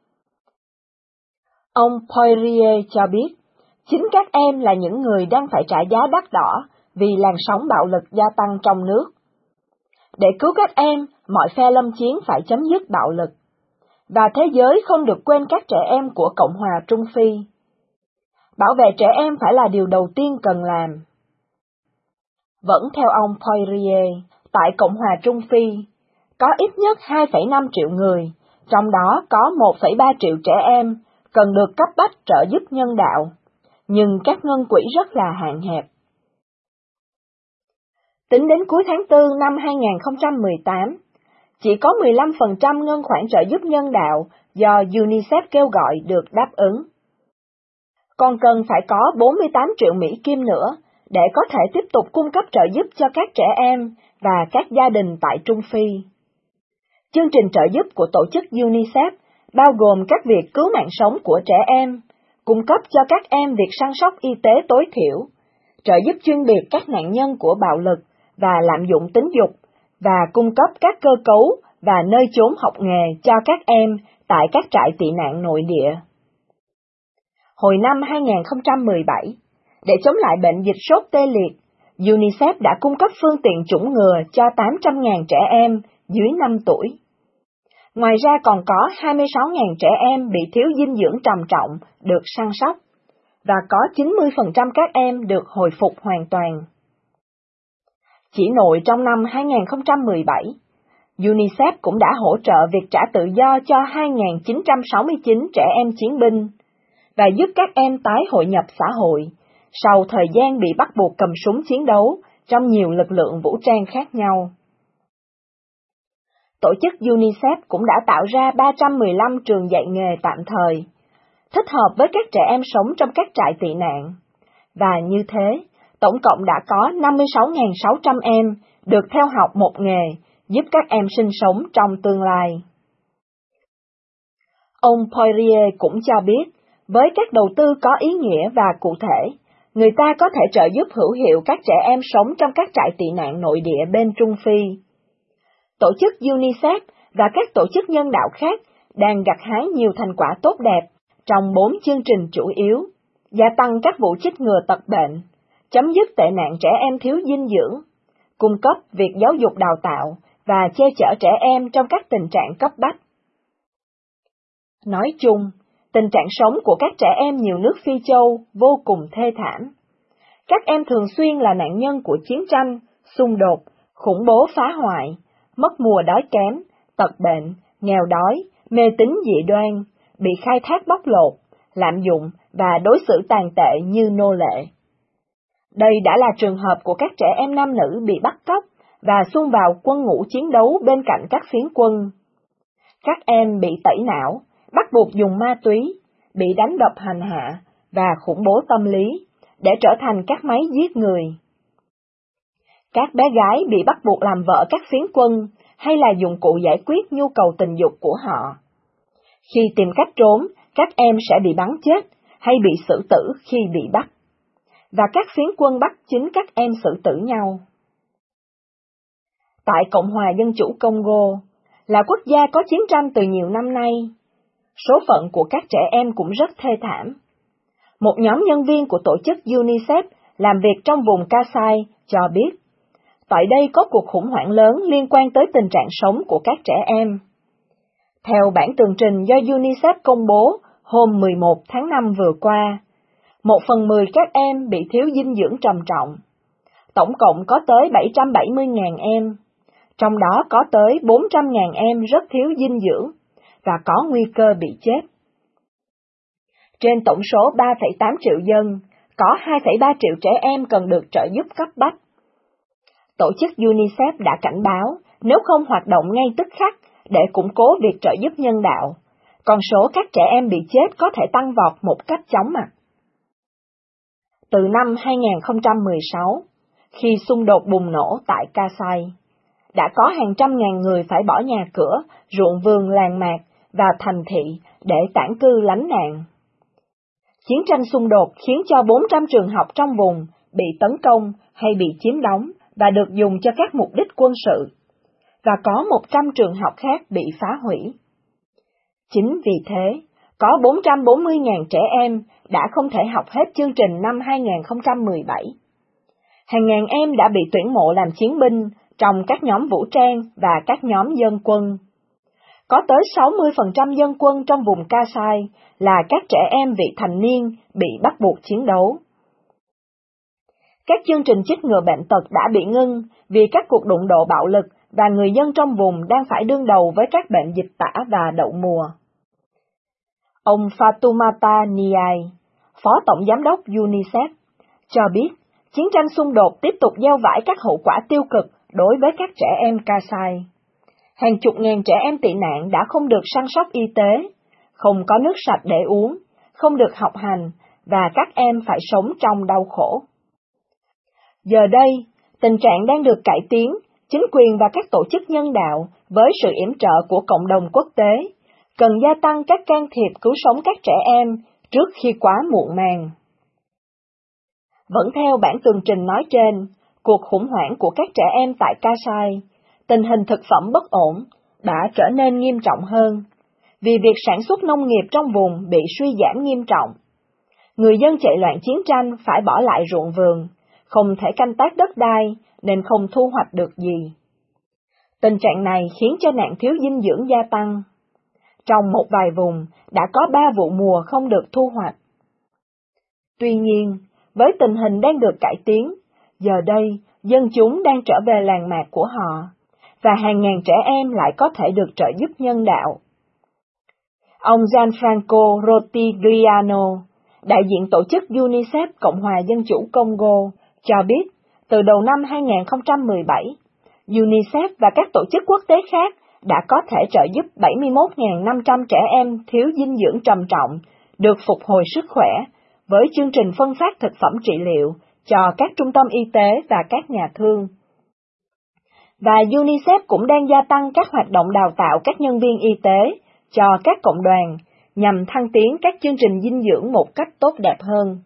Ông Poirier cho biết, chính các em là những người đang phải trả giá đắt đỏ vì làn sóng bạo lực gia tăng trong nước. Để cứu các em, mọi phe lâm chiến phải chấm dứt bạo lực, và thế giới không được quên các trẻ em của Cộng hòa Trung Phi. Bảo vệ trẻ em phải là điều đầu tiên cần làm. Vẫn theo ông Poirier, tại Cộng hòa Trung Phi, có ít nhất 2,5 triệu người, trong đó có 1,3 triệu trẻ em, cần được cấp bách trợ giúp nhân đạo, nhưng các ngân quỹ rất là hạn hẹp. Tính đến cuối tháng 4 năm 2018, chỉ có 15% ngân khoản trợ giúp nhân đạo do UNICEF kêu gọi được đáp ứng. Còn cần phải có 48 triệu Mỹ Kim nữa để có thể tiếp tục cung cấp trợ giúp cho các trẻ em và các gia đình tại Trung Phi. Chương trình trợ giúp của tổ chức UNICEF bao gồm các việc cứu mạng sống của trẻ em, cung cấp cho các em việc săn sóc y tế tối thiểu, trợ giúp chuyên biệt các nạn nhân của bạo lực và lạm dụng tính dục, và cung cấp các cơ cấu và nơi chốn học nghề cho các em tại các trại tị nạn nội địa. Hồi năm 2017, để chống lại bệnh dịch sốt tê liệt, UNICEF đã cung cấp phương tiện chủng ngừa cho 800.000 trẻ em dưới 5 tuổi. Ngoài ra còn có 26.000 trẻ em bị thiếu dinh dưỡng trầm trọng được săn sóc, và có 90% các em được hồi phục hoàn toàn. Chỉ nội trong năm 2017, UNICEF cũng đã hỗ trợ việc trả tự do cho 2.969 trẻ em chiến binh, và giúp các em tái hội nhập xã hội, sau thời gian bị bắt buộc cầm súng chiến đấu trong nhiều lực lượng vũ trang khác nhau. Tổ chức UNICEF cũng đã tạo ra 315 trường dạy nghề tạm thời, thích hợp với các trẻ em sống trong các trại tị nạn, và như thế, tổng cộng đã có 56.600 em được theo học một nghề, giúp các em sinh sống trong tương lai. Ông Poirier cũng cho biết, với các đầu tư có ý nghĩa và cụ thể, người ta có thể trợ giúp hữu hiệu các trẻ em sống trong các trại tị nạn nội địa bên Trung Phi. Tổ chức UNICEF và các tổ chức nhân đạo khác đang gặt hái nhiều thành quả tốt đẹp trong 4 chương trình chủ yếu: gia tăng các vụ chích ngừa tật bệnh, chấm dứt tệ nạn trẻ em thiếu dinh dưỡng, cung cấp việc giáo dục đào tạo và che chở trẻ em trong các tình trạng cấp bách. Nói chung, tình trạng sống của các trẻ em nhiều nước Phi Châu vô cùng thê thảm. Các em thường xuyên là nạn nhân của chiến tranh, xung đột, khủng bố phá hoại, mất mùa đói kém, tật bệnh, nghèo đói, mê tín dị đoan, bị khai thác bóc lột, lạm dụng và đối xử tàn tệ như nô lệ. Đây đã là trường hợp của các trẻ em nam nữ bị bắt cóc và xung vào quân ngũ chiến đấu bên cạnh các phiến quân. Các em bị tẩy não, bắt buộc dùng ma túy, bị đánh đập hành hạ và khủng bố tâm lý để trở thành các máy giết người. Các bé gái bị bắt buộc làm vợ các phiến quân hay là dụng cụ giải quyết nhu cầu tình dục của họ. Khi tìm cách trốn, các em sẽ bị bắn chết hay bị xử tử khi bị bắt. và các phiến quân bắt chính các em xử tử nhau. Tại Cộng hòa Dân chủ Congo, là quốc gia có chiến tranh từ nhiều năm nay, số phận của các trẻ em cũng rất thê thảm. Một nhóm nhân viên của tổ chức UNICEF làm việc trong vùng Kasai cho biết, tại đây có cuộc khủng hoảng lớn liên quan tới tình trạng sống của các trẻ em. Theo bản tường trình do UNICEF công bố hôm 11 tháng 5 vừa qua, 1/10 các em bị thiếu dinh dưỡng trầm trọng. Tổng cộng có tới 770.000 em, trong đó có tới 400.000 em rất thiếu dinh dưỡng và có nguy cơ bị chết. Trên tổng số 3,8 triệu dân, có 2,3 triệu trẻ em cần được trợ giúp cấp bách. Tổ chức UNICEF đã cảnh báo nếu không hoạt động ngay tức khắc để củng cố việc trợ giúp nhân đạo, con số các trẻ em bị chết có thể tăng vọt một cách chóng mặt. Từ năm 2016, khi xung đột bùng nổ tại Kasai, đã có hàng trăm ngàn người phải bỏ nhà cửa, ruộng vườn làng mạc và thành thị để tản cư lánh nạn. Chiến tranh xung đột khiến cho 400 trường học trong vùng bị tấn công hay bị chiếm đóng và được dùng cho các mục đích quân sự, và có 100 trường học khác bị phá hủy. Chính vì thế, có 440.000 trẻ em đã không thể học hết chương trình năm 2017. Hàng ngàn em đã bị tuyển mộ làm chiến binh trong các nhóm vũ trang và các nhóm dân quân. Có tới 60% dân quân trong vùng Kasai là các trẻ em vị thành niên bị bắt buộc chiến đấu. Các chương trình chích ngừa bệnh tật đã bị ngưng vì các cuộc đụng độ bạo lực và người dân trong vùng đang phải đương đầu với các bệnh dịch tả và đậu mùa. Ông Fatoumata Niai, Phó Tổng Giám đốc UNICEF, cho biết chiến tranh xung đột tiếp tục gieo vãi các hậu quả tiêu cực đối với các trẻ em Kasai. Hàng chục ngàn trẻ em tị nạn đã không được săn sóc y tế, không có nước sạch để uống, không được học hành, và các em phải sống trong đau khổ. Giờ đây, tình trạng đang được cải tiến, chính quyền và các tổ chức nhân đạo, với sự yểm trợ của cộng đồng quốc tế, cần gia tăng các can thiệp cứu sống các trẻ em trước khi quá muộn màng. Vẫn theo bản tường trình nói trên, cuộc khủng hoảng của các trẻ em tại Kasai, tình hình thực phẩm bất ổn đã trở nên nghiêm trọng hơn, vì việc sản xuất nông nghiệp trong vùng bị suy giảm nghiêm trọng. Người dân chạy loạn chiến tranh phải bỏ lại ruộng vườn, không thể canh tác đất đai nên không thu hoạch được gì. Tình trạng này khiến cho nạn thiếu dinh dưỡng gia tăng. Trong một vài vùng đã có 3 vụ mùa không được thu hoạch. Tuy nhiên, với tình hình đang được cải tiến, giờ đây dân chúng đang trở về làng mạc của họ, và hàng ngàn trẻ em lại có thể được trợ giúp nhân đạo. Ông Gianfranco Rotigliano, đại diện tổ chức UNICEF Cộng hòa Dân chủ Congo, cho biết từ đầu năm 2017, UNICEF và các tổ chức quốc tế khác đã có thể trợ giúp 71.500 trẻ em thiếu dinh dưỡng trầm trọng được phục hồi sức khỏe với chương trình phân phát thực phẩm trị liệu cho các trung tâm y tế và các nhà thương. Và UNICEF cũng đang gia tăng các hoạt động đào tạo các nhân viên y tế cho các cộng đoàn nhằm thăng tiến các chương trình dinh dưỡng một cách tốt đẹp hơn.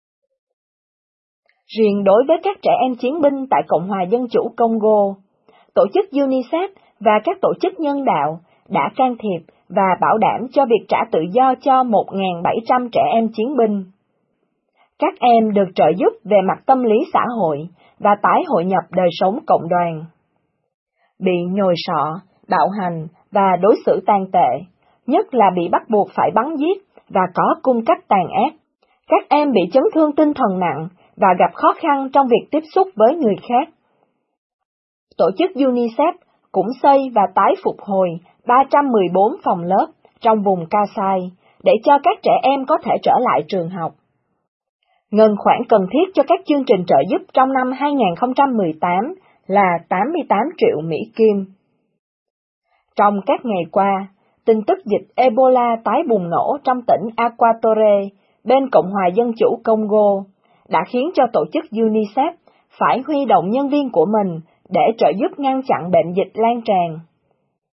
Riêng đối với các trẻ em chiến binh tại Cộng hòa Dân chủ Congo, tổ chức UNICEF và các tổ chức nhân đạo đã can thiệp và bảo đảm cho việc trả tự do cho 1.700 trẻ em chiến binh. Các em được trợ giúp về mặt tâm lý xã hội và tái hội nhập đời sống cộng đoàn. Bị nhồi sọ, bạo hành và đối xử tàn tệ, nhất là bị bắt buộc phải bắn giết và có cung cách tàn ác. Các em bị chấn thương tinh thần nặng và gặp khó khăn trong việc tiếp xúc với người khác. Tổ chức UNICEF cũng xây và tái phục hồi 314 phòng lớp trong vùng Kasai để cho các trẻ em có thể trở lại trường học. Ngân khoản cần thiết cho các chương trình trợ giúp trong năm 2018 là 88 triệu Mỹ Kim. Trong các ngày qua, tin tức dịch Ebola tái bùng nổ trong tỉnh Equatorial bên Cộng hòa Dân chủ Congo đã khiến cho tổ chức UNICEF phải huy động nhân viên của mình để trợ giúp ngăn chặn bệnh dịch lan tràn.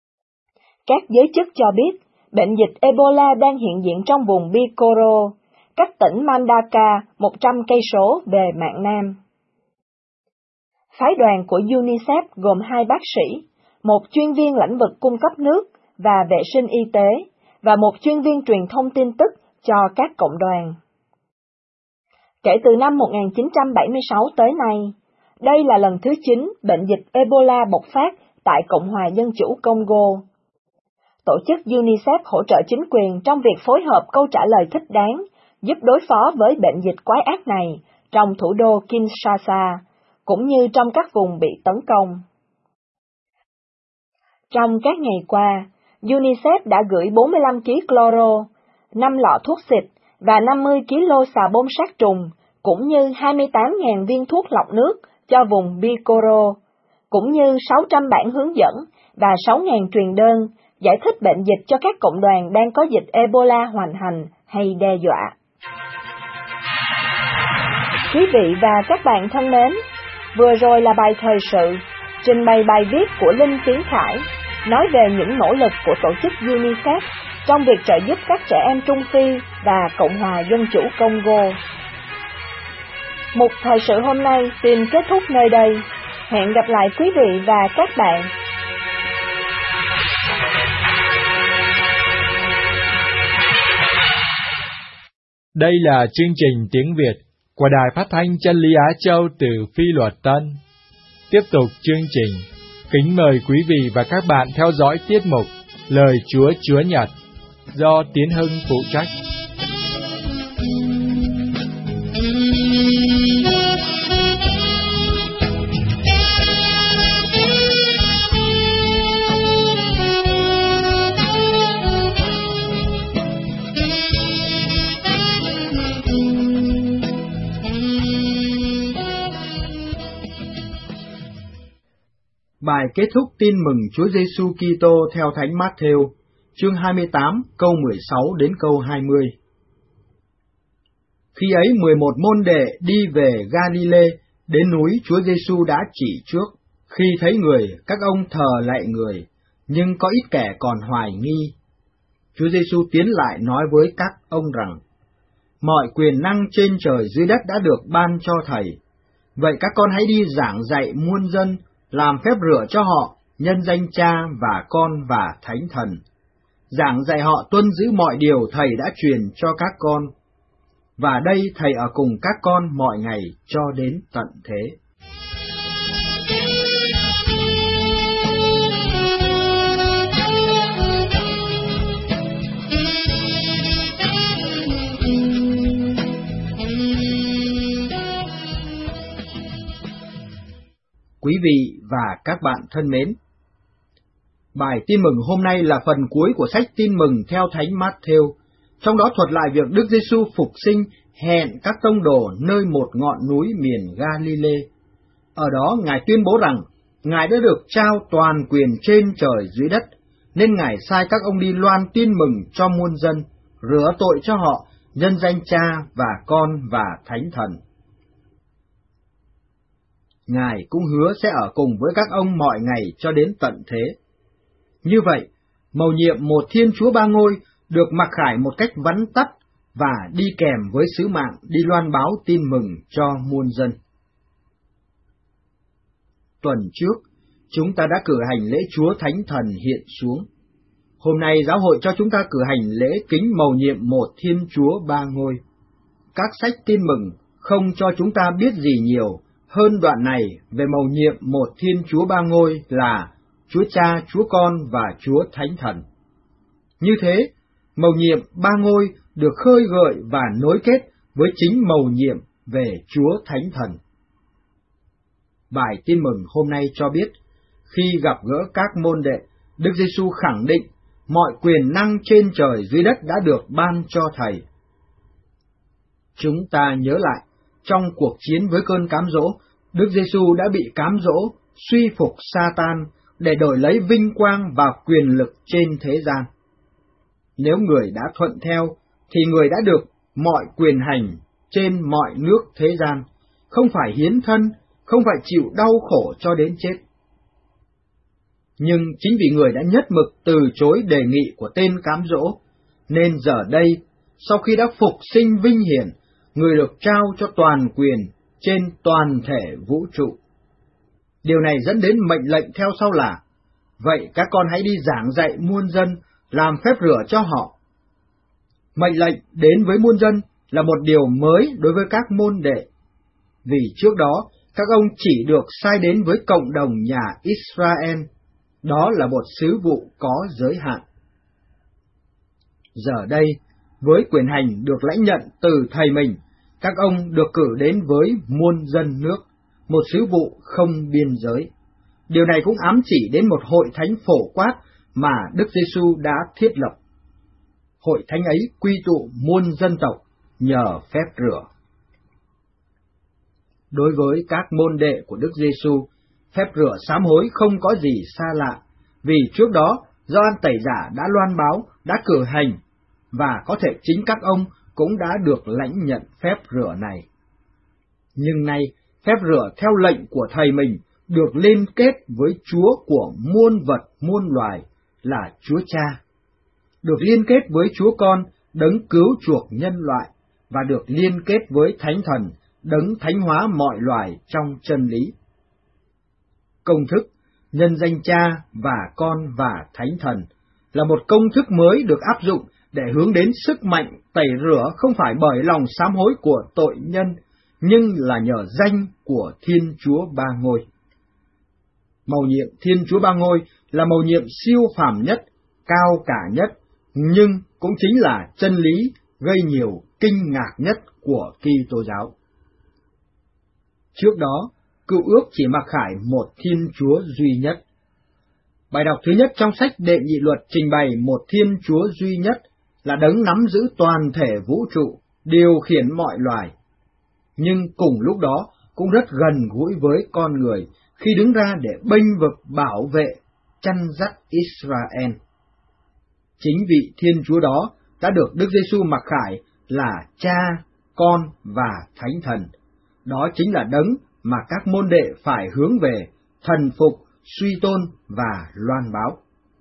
Các giới chức cho biết, bệnh dịch Ebola đang hiện diện trong vùng Bikoro, cách tỉnh Mandaka 100 cây số về mạn Nam. Phái đoàn của UNICEF gồm 2 bác sĩ, một chuyên viên lãnh vực cung cấp nước và vệ sinh y tế, và một chuyên viên truyền thông tin tức cho các cộng đoàn. Kể từ năm 1976 tới nay, đây là lần thứ 9 bệnh dịch Ebola bộc phát tại Cộng hòa Dân chủ Congo. Tổ chức UNICEF hỗ trợ chính quyền trong việc phối hợp câu trả lời thích đáng, giúp đối phó với bệnh dịch quái ác này trong thủ đô Kinshasa, cũng như trong các vùng bị tấn công. Trong các ngày qua, UNICEF đã gửi 45 kg cloro, 5 lọ thuốc xịt và 50 kg xà bông sát trùng, cũng như 28.000 viên thuốc lọc nước cho vùng Bikoro, cũng như 600 bản hướng dẫn và 6.000 truyền đơn giải thích bệnh dịch cho các cộng đoàn đang có dịch Ebola hoành hành hay đe dọa. Quý vị và các bạn thân mến, vừa rồi là bài thời sự, trình bày bài viết của Linh Tiến Khải, nói về những nỗ lực của tổ chức UNICEF trong việc trợ giúp các trẻ em Trung Phi và Cộng hòa Dân chủ Congo. Mục thời sự hôm nay xin kết thúc nơi đây. Hẹn gặp lại quý vị và các bạn. Đây là chương trình tiếng Việt của Đài Phát thanh Chân lý Á Châu từ Phi Luật Tân. Tiếp tục chương trình, kính mời quý vị và các bạn theo dõi tiết mục Lời Chúa Chúa Nhật do Tiến Hưng phụ trách. Bài kết thúc tin mừng Chúa Giêsu Kitô theo Thánh Matthew, chương 28, câu 16 đến câu 20. Khi ấy 11 môn đệ đi về Galilee, đến núi Chúa Giêsu đã chỉ trước. Khi thấy người, các ông thờ lạy người, nhưng có ít kẻ còn hoài nghi. Chúa Giêsu tiến lại nói với các ông rằng: mọi quyền năng trên trời dưới đất đã được ban cho thầy. Vậy các con hãy đi giảng dạy muôn dân, làm phép rửa cho họ, nhân danh Cha và Con và Thánh Thần. Giảng dạy họ tuân giữ mọi điều thầy đã truyền cho các con. Và đây thầy ở cùng các con mọi ngày cho đến tận thế. Quý vị và các bạn thân mến, bài tin mừng hôm nay là phần cuối của sách tin mừng theo Thánh Matthew, trong đó thuật lại việc Đức Giêsu phục sinh hẹn các tông đồ nơi một ngọn núi miền Galilee. Ở đó Ngài tuyên bố rằng Ngài đã được trao toàn quyền trên trời dưới đất, nên Ngài sai các ông đi loan tin mừng cho muôn dân, rửa tội cho họ, nhân danh Cha và Con và Thánh Thần. Ngài cũng hứa sẽ ở cùng với các ông mọi ngày cho đến tận thế. Như vậy, mầu nhiệm một Thiên Chúa Ba Ngôi được mặc khải một cách vắn tắt và đi kèm với sứ mạng đi loan báo tin mừng cho muôn dân. Tuần trước, chúng ta đã cử hành lễ Chúa Thánh Thần hiện xuống. Hôm nay giáo hội cho chúng ta cử hành lễ kính mầu nhiệm một Thiên Chúa Ba Ngôi. Các sách tin mừng không cho chúng ta biết gì nhiều hơn đoạn này về mầu nhiệm một Thiên Chúa Ba Ngôi là Chúa Cha, Chúa Con và Chúa Thánh Thần. Như thế, mầu nhiệm Ba Ngôi được khơi gợi và nối kết với chính mầu nhiệm về Chúa Thánh Thần. Bài tin mừng hôm nay cho biết, khi gặp gỡ các môn đệ, Đức Giêsu khẳng định mọi quyền năng trên trời dưới đất đã được ban cho Thầy. Chúng ta nhớ lại, trong cuộc chiến với cơn cám dỗ, Đức Giêsu đã bị cám dỗ, suy phục Sa-tan để đổi lấy vinh quang và quyền lực trên thế gian. Nếu người đã thuận theo, thì người đã được mọi quyền hành trên mọi nước thế gian, không phải hiến thân, không phải chịu đau khổ cho đến chết. Nhưng chính vì người đã nhất mực từ chối đề nghị của tên cám dỗ, nên giờ đây sau khi đã phục sinh vinh hiển, người được trao cho toàn quyền trên toàn thể vũ trụ. Điều này dẫn đến mệnh lệnh theo sau là: vậy các con hãy đi giảng dạy muôn dân, làm phép rửa cho họ. Mệnh lệnh đến với muôn dân là một điều mới đối với các môn đệ, vì trước đó các ông chỉ được sai đến với cộng đồng nhà Israel. Đó là một sứ vụ có giới hạn. Giờ đây, với quyền hành được lãnh nhận từ thầy mình, các ông được cử đến với muôn dân nước, một sứ vụ không biên giới. Điều này cũng ám chỉ đến một hội thánh phổ quát mà Đức Giêsu đã thiết lập. Hội thánh ấy quy tụ muôn dân tộc nhờ phép rửa. Đối với các môn đệ của Đức Giêsu, phép rửa sám hối không có gì xa lạ, vì trước đó Gioan Tẩy Giả đã loan báo, đã cử hành, và có thể chính các ông cũng đã được lãnh nhận phép rửa này. Nhưng nay, phép rửa theo lệnh của thầy mình được liên kết với Chúa của muôn vật muôn loài là Chúa Cha, được liên kết với Chúa Con đấng cứu chuộc nhân loại, và được liên kết với Thánh Thần đấng thánh hóa mọi loài trong chân lý. Công thức nhân danh Cha và Con và Thánh Thần là một công thức mới được áp dụng để hướng đến sức mạnh tẩy rửa không phải bởi lòng sám hối của tội nhân, nhưng là nhờ danh của Thiên Chúa Ba Ngôi. Mầu nhiệm Thiên Chúa Ba Ngôi là mầu nhiệm siêu phàm nhất, cao cả nhất, nhưng cũng chính là chân lý gây nhiều kinh ngạc nhất của Kitô giáo. Trước đó, Cựu Ước chỉ mặc khải một Thiên Chúa duy nhất. Bài đọc thứ nhất trong sách Đệ Nhị Luật trình bày một Thiên Chúa duy nhất là đấng nắm giữ toàn thể vũ trụ, điều khiển mọi loài. Nhưng cùng lúc đó cũng rất gần gũi với con người khi đứng ra để bênh vực bảo vệ, chăn dắt Israel. Chính vị Thiên Chúa đó đã được Đức Giêsu mặc khải là Cha, Con và Thánh Thần. Đó chính là đấng mà các môn đệ phải hướng về, thần phục, suy tôn và loan báo.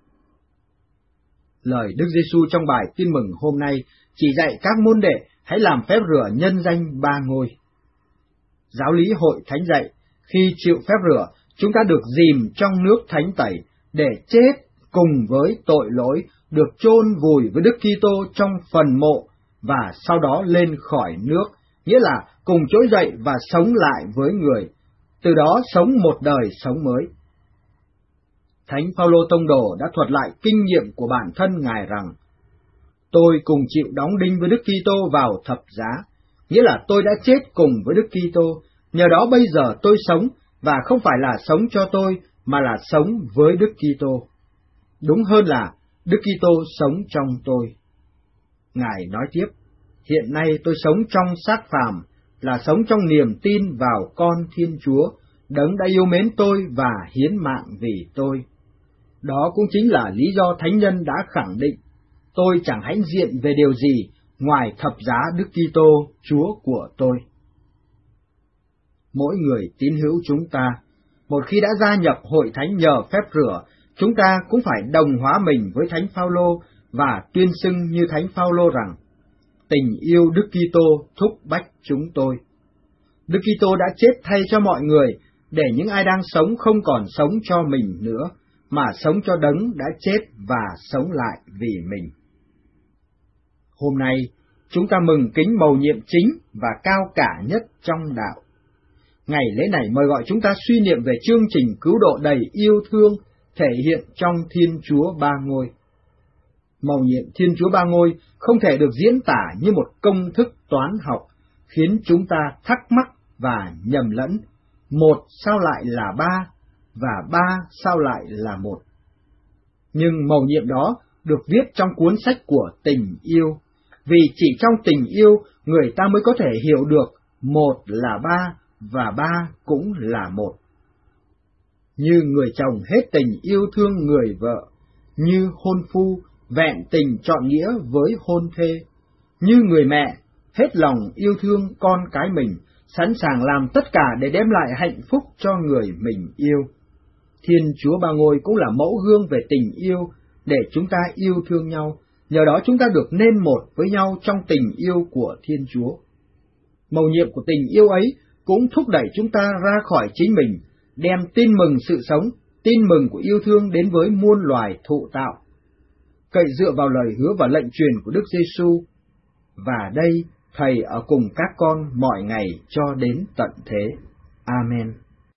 Lời Đức Giêsu trong bài Tin mừng hôm nay chỉ dạy các môn đệ hãy làm phép rửa nhân danh Ba Ngôi. Giáo lý Hội Thánh dạy, khi chịu phép rửa, chúng ta được dìm trong nước thánh tẩy để chết cùng với tội lỗi, được chôn vùi với Đức Kitô trong phần mộ và sau đó lên khỏi nước, nghĩa là cùng trỗi dậy và sống lại với người, từ đó sống một đời sống mới. Thánh Phaolô tông đồ đã thuật lại kinh nghiệm của bản thân Ngài rằng: tôi cùng chịu đóng đinh với Đức Kitô vào thập giá, nghĩa là tôi đã chết cùng với Đức Kitô, nhờ đó bây giờ tôi sống, và không phải là sống cho tôi, mà là sống với Đức Kitô. Đúng hơn là Đức Kitô sống trong tôi. Ngài nói tiếp: hiện nay tôi sống trong xác phàm, là sống trong niềm tin vào Con Thiên Chúa, đấng đã yêu mến tôi và hiến mạng vì tôi. Đó cũng chính là lý do Thánh Nhân đã khẳng định: tôi chẳng hãnh diện về điều gì ngoài thập giá Đức Kitô Chúa của tôi. Mỗi người tín hữu chúng ta, một khi đã gia nhập Hội Thánh nhờ phép rửa, chúng ta cũng phải đồng hóa mình với Thánh Phaolô và tuyên xưng như Thánh Phaolô rằng: tình yêu Đức Kitô thúc bách chúng tôi. Đức Kitô đã chết thay cho mọi người, để những ai đang sống không còn sống cho mình nữa, mà sống cho đấng đã chết và sống lại vì mình. Hôm nay, chúng ta mừng kính mầu nhiệm chính và cao cả nhất trong đạo. Ngày lễ này mời gọi chúng ta suy niệm về chương trình cứu độ đầy yêu thương thể hiện trong Thiên Chúa Ba Ngôi. Mầu nhiệm Thiên Chúa Ba Ngôi không thể được diễn tả như một công thức toán học, khiến chúng ta thắc mắc và nhầm lẫn: một sao lại là ba, và ba sao lại là một. Nhưng mầu nhiệm đó được viết trong cuốn sách của tình yêu, vì chỉ trong tình yêu người ta mới có thể hiểu được một là ba và ba cũng là một. Như người chồng hết tình yêu thương người vợ, như hôn phu vẹn tình trọn nghĩa với hôn thê, như người mẹ hết lòng yêu thương con cái mình, sẵn sàng làm tất cả để đem lại hạnh phúc cho người mình yêu. Thiên Chúa Ba Ngôi cũng là mẫu gương về tình yêu để chúng ta yêu thương nhau, Nhờ đó chúng ta được nên một với nhau trong tình yêu của Thiên Chúa. Mầu nhiệm của tình yêu ấy cũng thúc đẩy chúng ta ra khỏi chính mình, đem tin mừng sự sống, tin mừng của yêu thương đến với muôn loài thụ tạo. Cậy dựa vào lời hứa và lệnh truyền của Đức Giêsu, và đây Thầy ở cùng các con mọi ngày cho đến tận thế. Amen.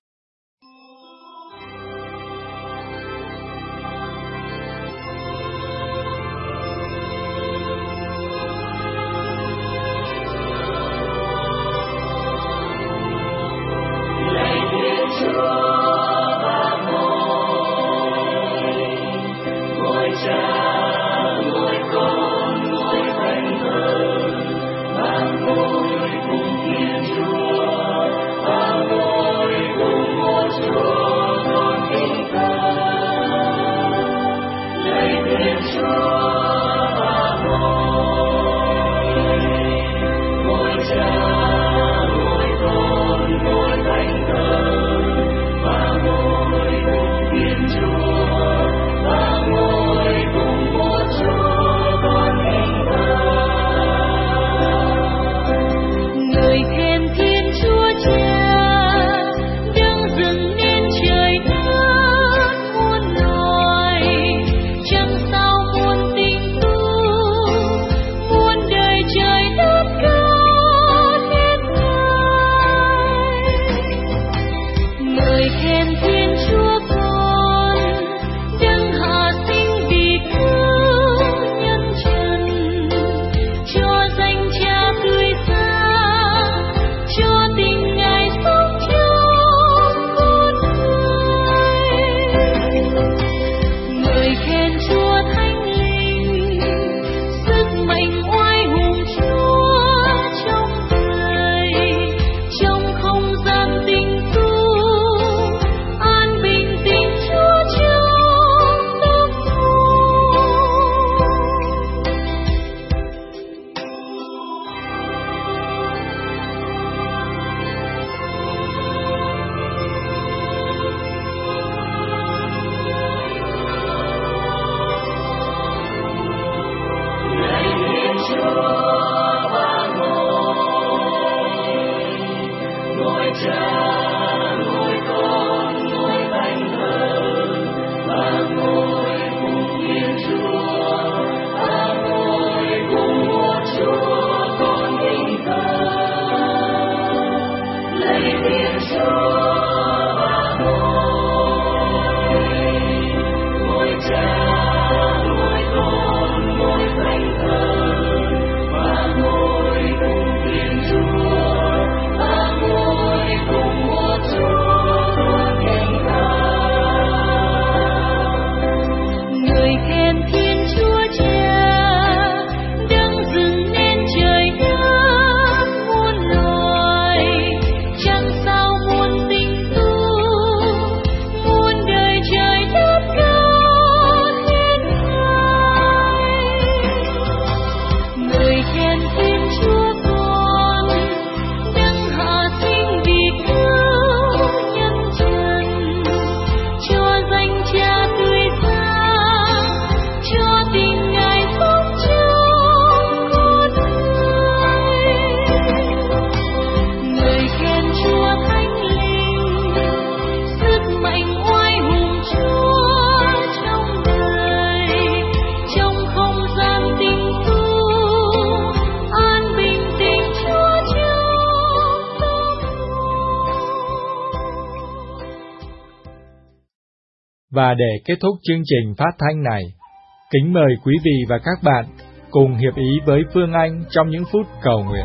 Và để kết thúc chương trình phát thanh này, kính mời quý vị và các bạn cùng hiệp ý với Phương Anh trong những phút cầu nguyện.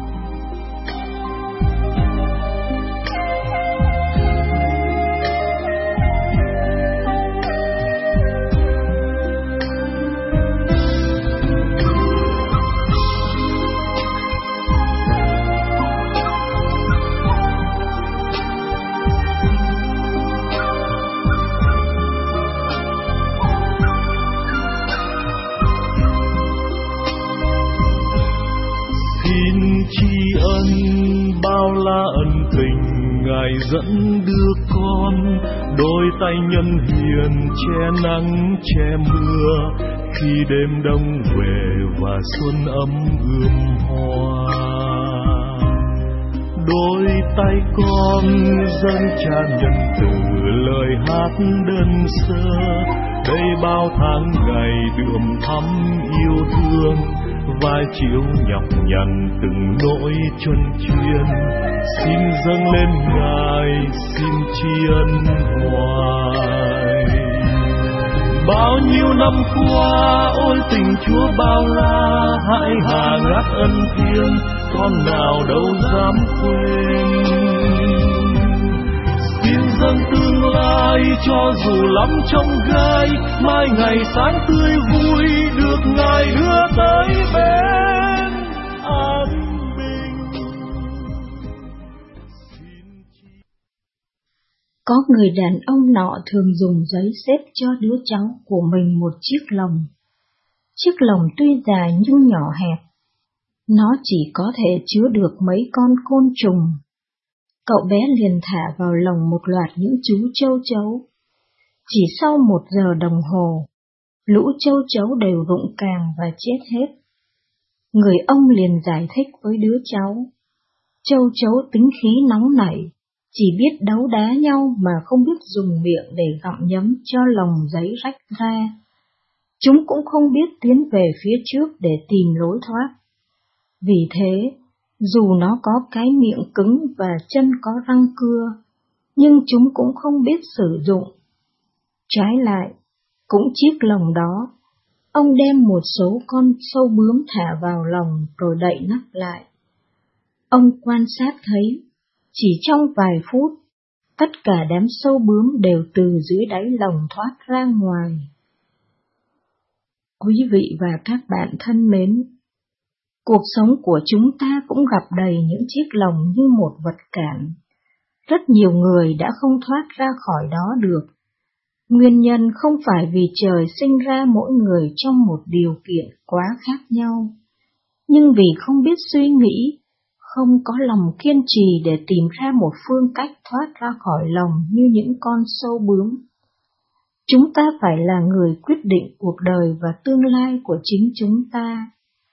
Dẫn đưa con đôi tay nhân hiền che nắng che mưa, khi đêm đông về và xuân ấm ươm hoa. Đôi tay con dâng tràn nhân từ lời hát đơn sơ, đây bao tháng ngày đượm thắm yêu thương, vai chiếu nhọc nhằn từng nỗi chân chuyên, xin dâng lên Ngài, xin tri ân hoài. Bao nhiêu năm qua ôi tình Chúa bao la, hại hà ngát ân thiêng, con nào đâu dám quên. Xin dâng tương lai cho dù lắm trong gai, mai ngày sáng tươi vui được Ngài đưa tới bên an bình. Có người đàn ông nọ thường dùng giấy xếp cho đứa cháu của mình một chiếc lồng. Chiếc lồng tuy dài nhưng nhỏ hẹp. Nó chỉ có thể chứa được mấy con côn trùng. Cậu bé liền thả vào lồng một loạt những chú châu chấu. Chỉ sau 1 giờ đồng hồ, lũ châu chấu đều rụng càng và chết hết. Người ông liền giải thích với đứa cháu, châu chấu tính khí nóng nảy, chỉ biết đấu đá nhau mà không biết dùng miệng để gặm nhấm cho lồng giấy rách ra. Chúng cũng không biết tiến về phía trước để tìm lối thoát. Vì thế, dù nó có cái miệng cứng và chân có răng cưa, nhưng chúng cũng không biết sử dụng. Trái lại, cũng chiếc lồng đó, ông đem một số con sâu bướm thả vào lồng rồi đậy nắp lại. Ông quan sát thấy, chỉ trong vài phút, tất cả đám sâu bướm đều từ dưới đáy lồng thoát ra ngoài. Quý vị và các bạn thân mến, cuộc sống của chúng ta cũng gặp đầy những chiếc lồng như một vật cản. Rất nhiều người đã không thoát ra khỏi đó được. Nguyên nhân không phải vì trời sinh ra mỗi người trong một điều kiện quá khác nhau, nhưng vì không biết suy nghĩ, không có lòng kiên trì để tìm ra một phương cách thoát ra khỏi lồng như những con sâu bướm. Chúng ta phải là người quyết định cuộc đời và tương lai của chính chúng ta.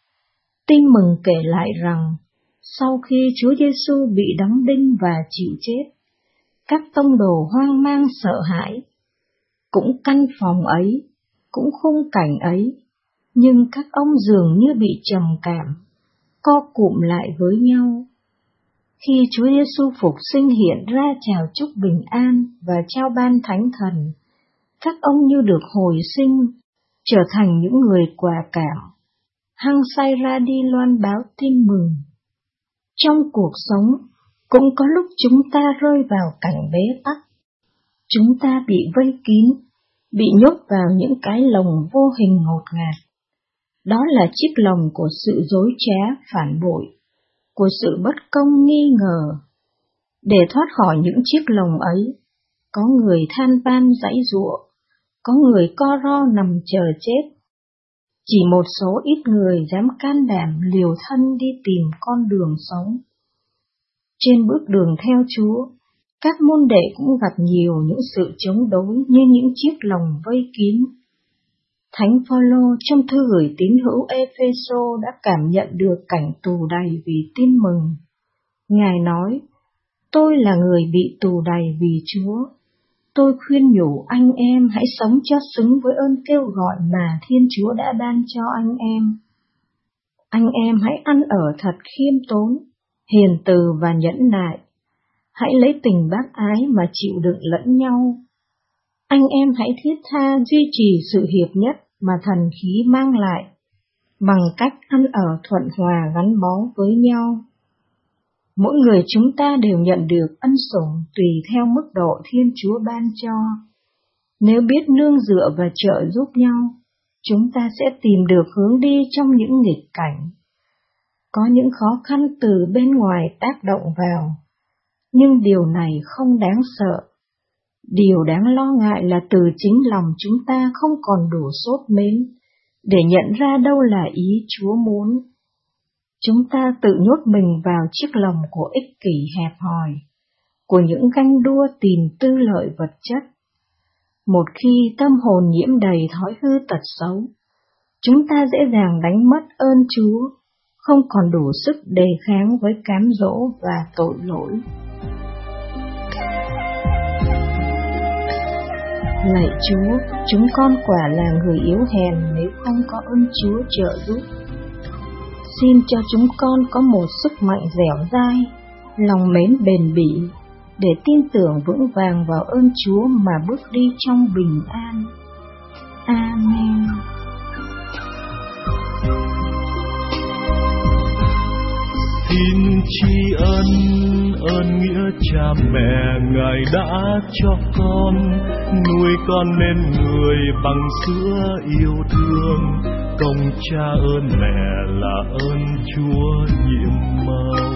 Tin mừng kể lại rằng, sau khi Chúa Giêsu bị đóng đinh và chịu chết, các tông đồ hoang mang sợ hãi, cũng căn phòng ấy, cũng khung cảnh ấy, nhưng các ông dường như bị trầm cảm, co cụm lại với nhau. Khi Chúa Giêsu phục sinh hiện ra chào chúc bình an và trao ban thánh thần, các ông như được hồi sinh, trở thành những người quả cảm, hăng say ra đi loan báo tin mừng. Trong cuộc sống, cũng có lúc chúng ta rơi vào cảnh bế tắc. Chúng ta bị vây kín, bị nhốt vào những cái lồng vô hình ngột ngạt. Đó là chiếc lồng của sự dối trá, phản bội, của sự bất công nghi ngờ. Để thoát khỏi những chiếc lồng ấy, có người than van giãy giụa, có người co ro nằm chờ chết. Chỉ một số ít người dám can đảm liều thân đi tìm con đường sống. Trên bước đường theo Chúa, các môn đệ cũng gặp nhiều những sự chống đối như những chiếc lồng vây kín. Thánh Phaolô trong thư gửi tín hữu Ê-phê-sô đã cảm nhận được cảnh tù đầy vì tin mừng. Ngài nói, tôi là người bị tù đầy vì Chúa. Tôi khuyên nhủ anh em hãy sống cho xứng với ơn kêu gọi mà Thiên Chúa đã ban cho anh em. Anh em hãy ăn ở thật khiêm tốn, hiền từ và nhẫn nại. Hãy lấy tình bác ái mà chịu đựng lẫn nhau. Anh em hãy thiết tha duy trì sự hiệp nhất mà thần khí mang lại, bằng cách ăn ở thuận hòa gắn bó với nhau. Mỗi người chúng ta đều nhận được ân sủng tùy theo mức độ Thiên Chúa ban cho. Nếu biết nương dựa và trợ giúp nhau, chúng ta sẽ tìm được hướng đi trong những nghịch cảnh. Có những khó khăn từ bên ngoài tác động vào, nhưng điều này không đáng sợ. Điều đáng lo ngại là từ chính lòng chúng ta không còn đủ sốt mến để nhận ra đâu là ý Chúa muốn. Chúng ta tự nhốt mình vào chiếc lồng của ích kỷ hẹp hòi, của những ganh đua tìm tư lợi vật chất. Một khi tâm hồn nhiễm đầy thói hư tật xấu, chúng ta dễ dàng đánh mất ơn Chúa, không còn đủ sức đề kháng với cám dỗ và tội lỗi. Lạy Chúa, chúng con quả là người yếu hèn nếu không có ơn Chúa trợ giúp. Xin cho chúng con có một sức mạnh dẻo dai, lòng mến bền bỉ, để tin tưởng vững vàng vào ơn Chúa mà bước đi trong bình an. Amen. Xin tri ân ơn nghĩa cha mẹ Ngài đã cho con, nuôi con nên người bằng sữa yêu thương. Công cha ơn mẹ là ơn Chúa nhiệm màu.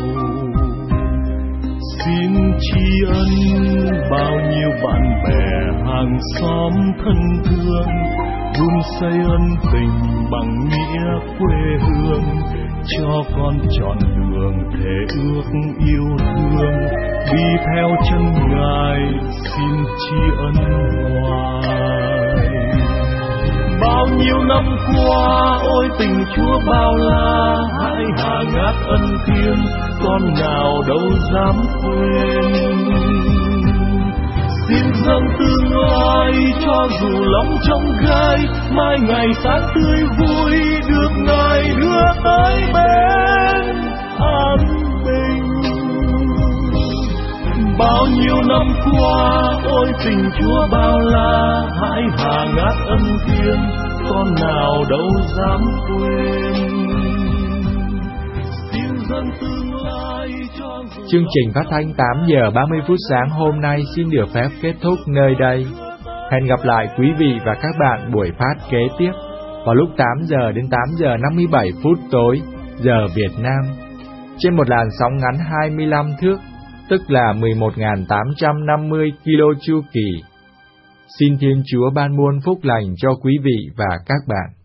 Xin tri ân bao nhiêu bạn bè hàng xóm thân thương, vun xây ân tình bằng nghĩa quê hương. Cho con chọn đường thể ước yêu thương, đi theo chân Ngài xin tri ân hoài. Bao nhiêu năm qua ôi tình Chúa bao la, hãy hạ ngát ân thiêng, con nào đâu dám quên. Xin dâng tương lai cho dù lòng trong gai, mai ngày sáng tươi vui được Ngài đưa tới bên an bình. Bao nhiêu năm qua ôi tình Chúa bao la, hãy hạ ngát ân thiêng, con nào đâu dám quên. Xin dâng tương lai cho dù... Chương trình phát thanh 8 giờ 30 phút sáng hôm nay xin được phép kết thúc nơi đây. Hẹn gặp lại quý vị và các bạn buổi phát kế tiếp vào lúc 8 giờ đến 8 giờ 57 phút tối giờ Việt Nam trên một làn sóng ngắn 25 thước, tức là 11.850 kilo chu kỳ. Xin Thiên Chúa ban muôn phúc lành cho quý vị và các bạn.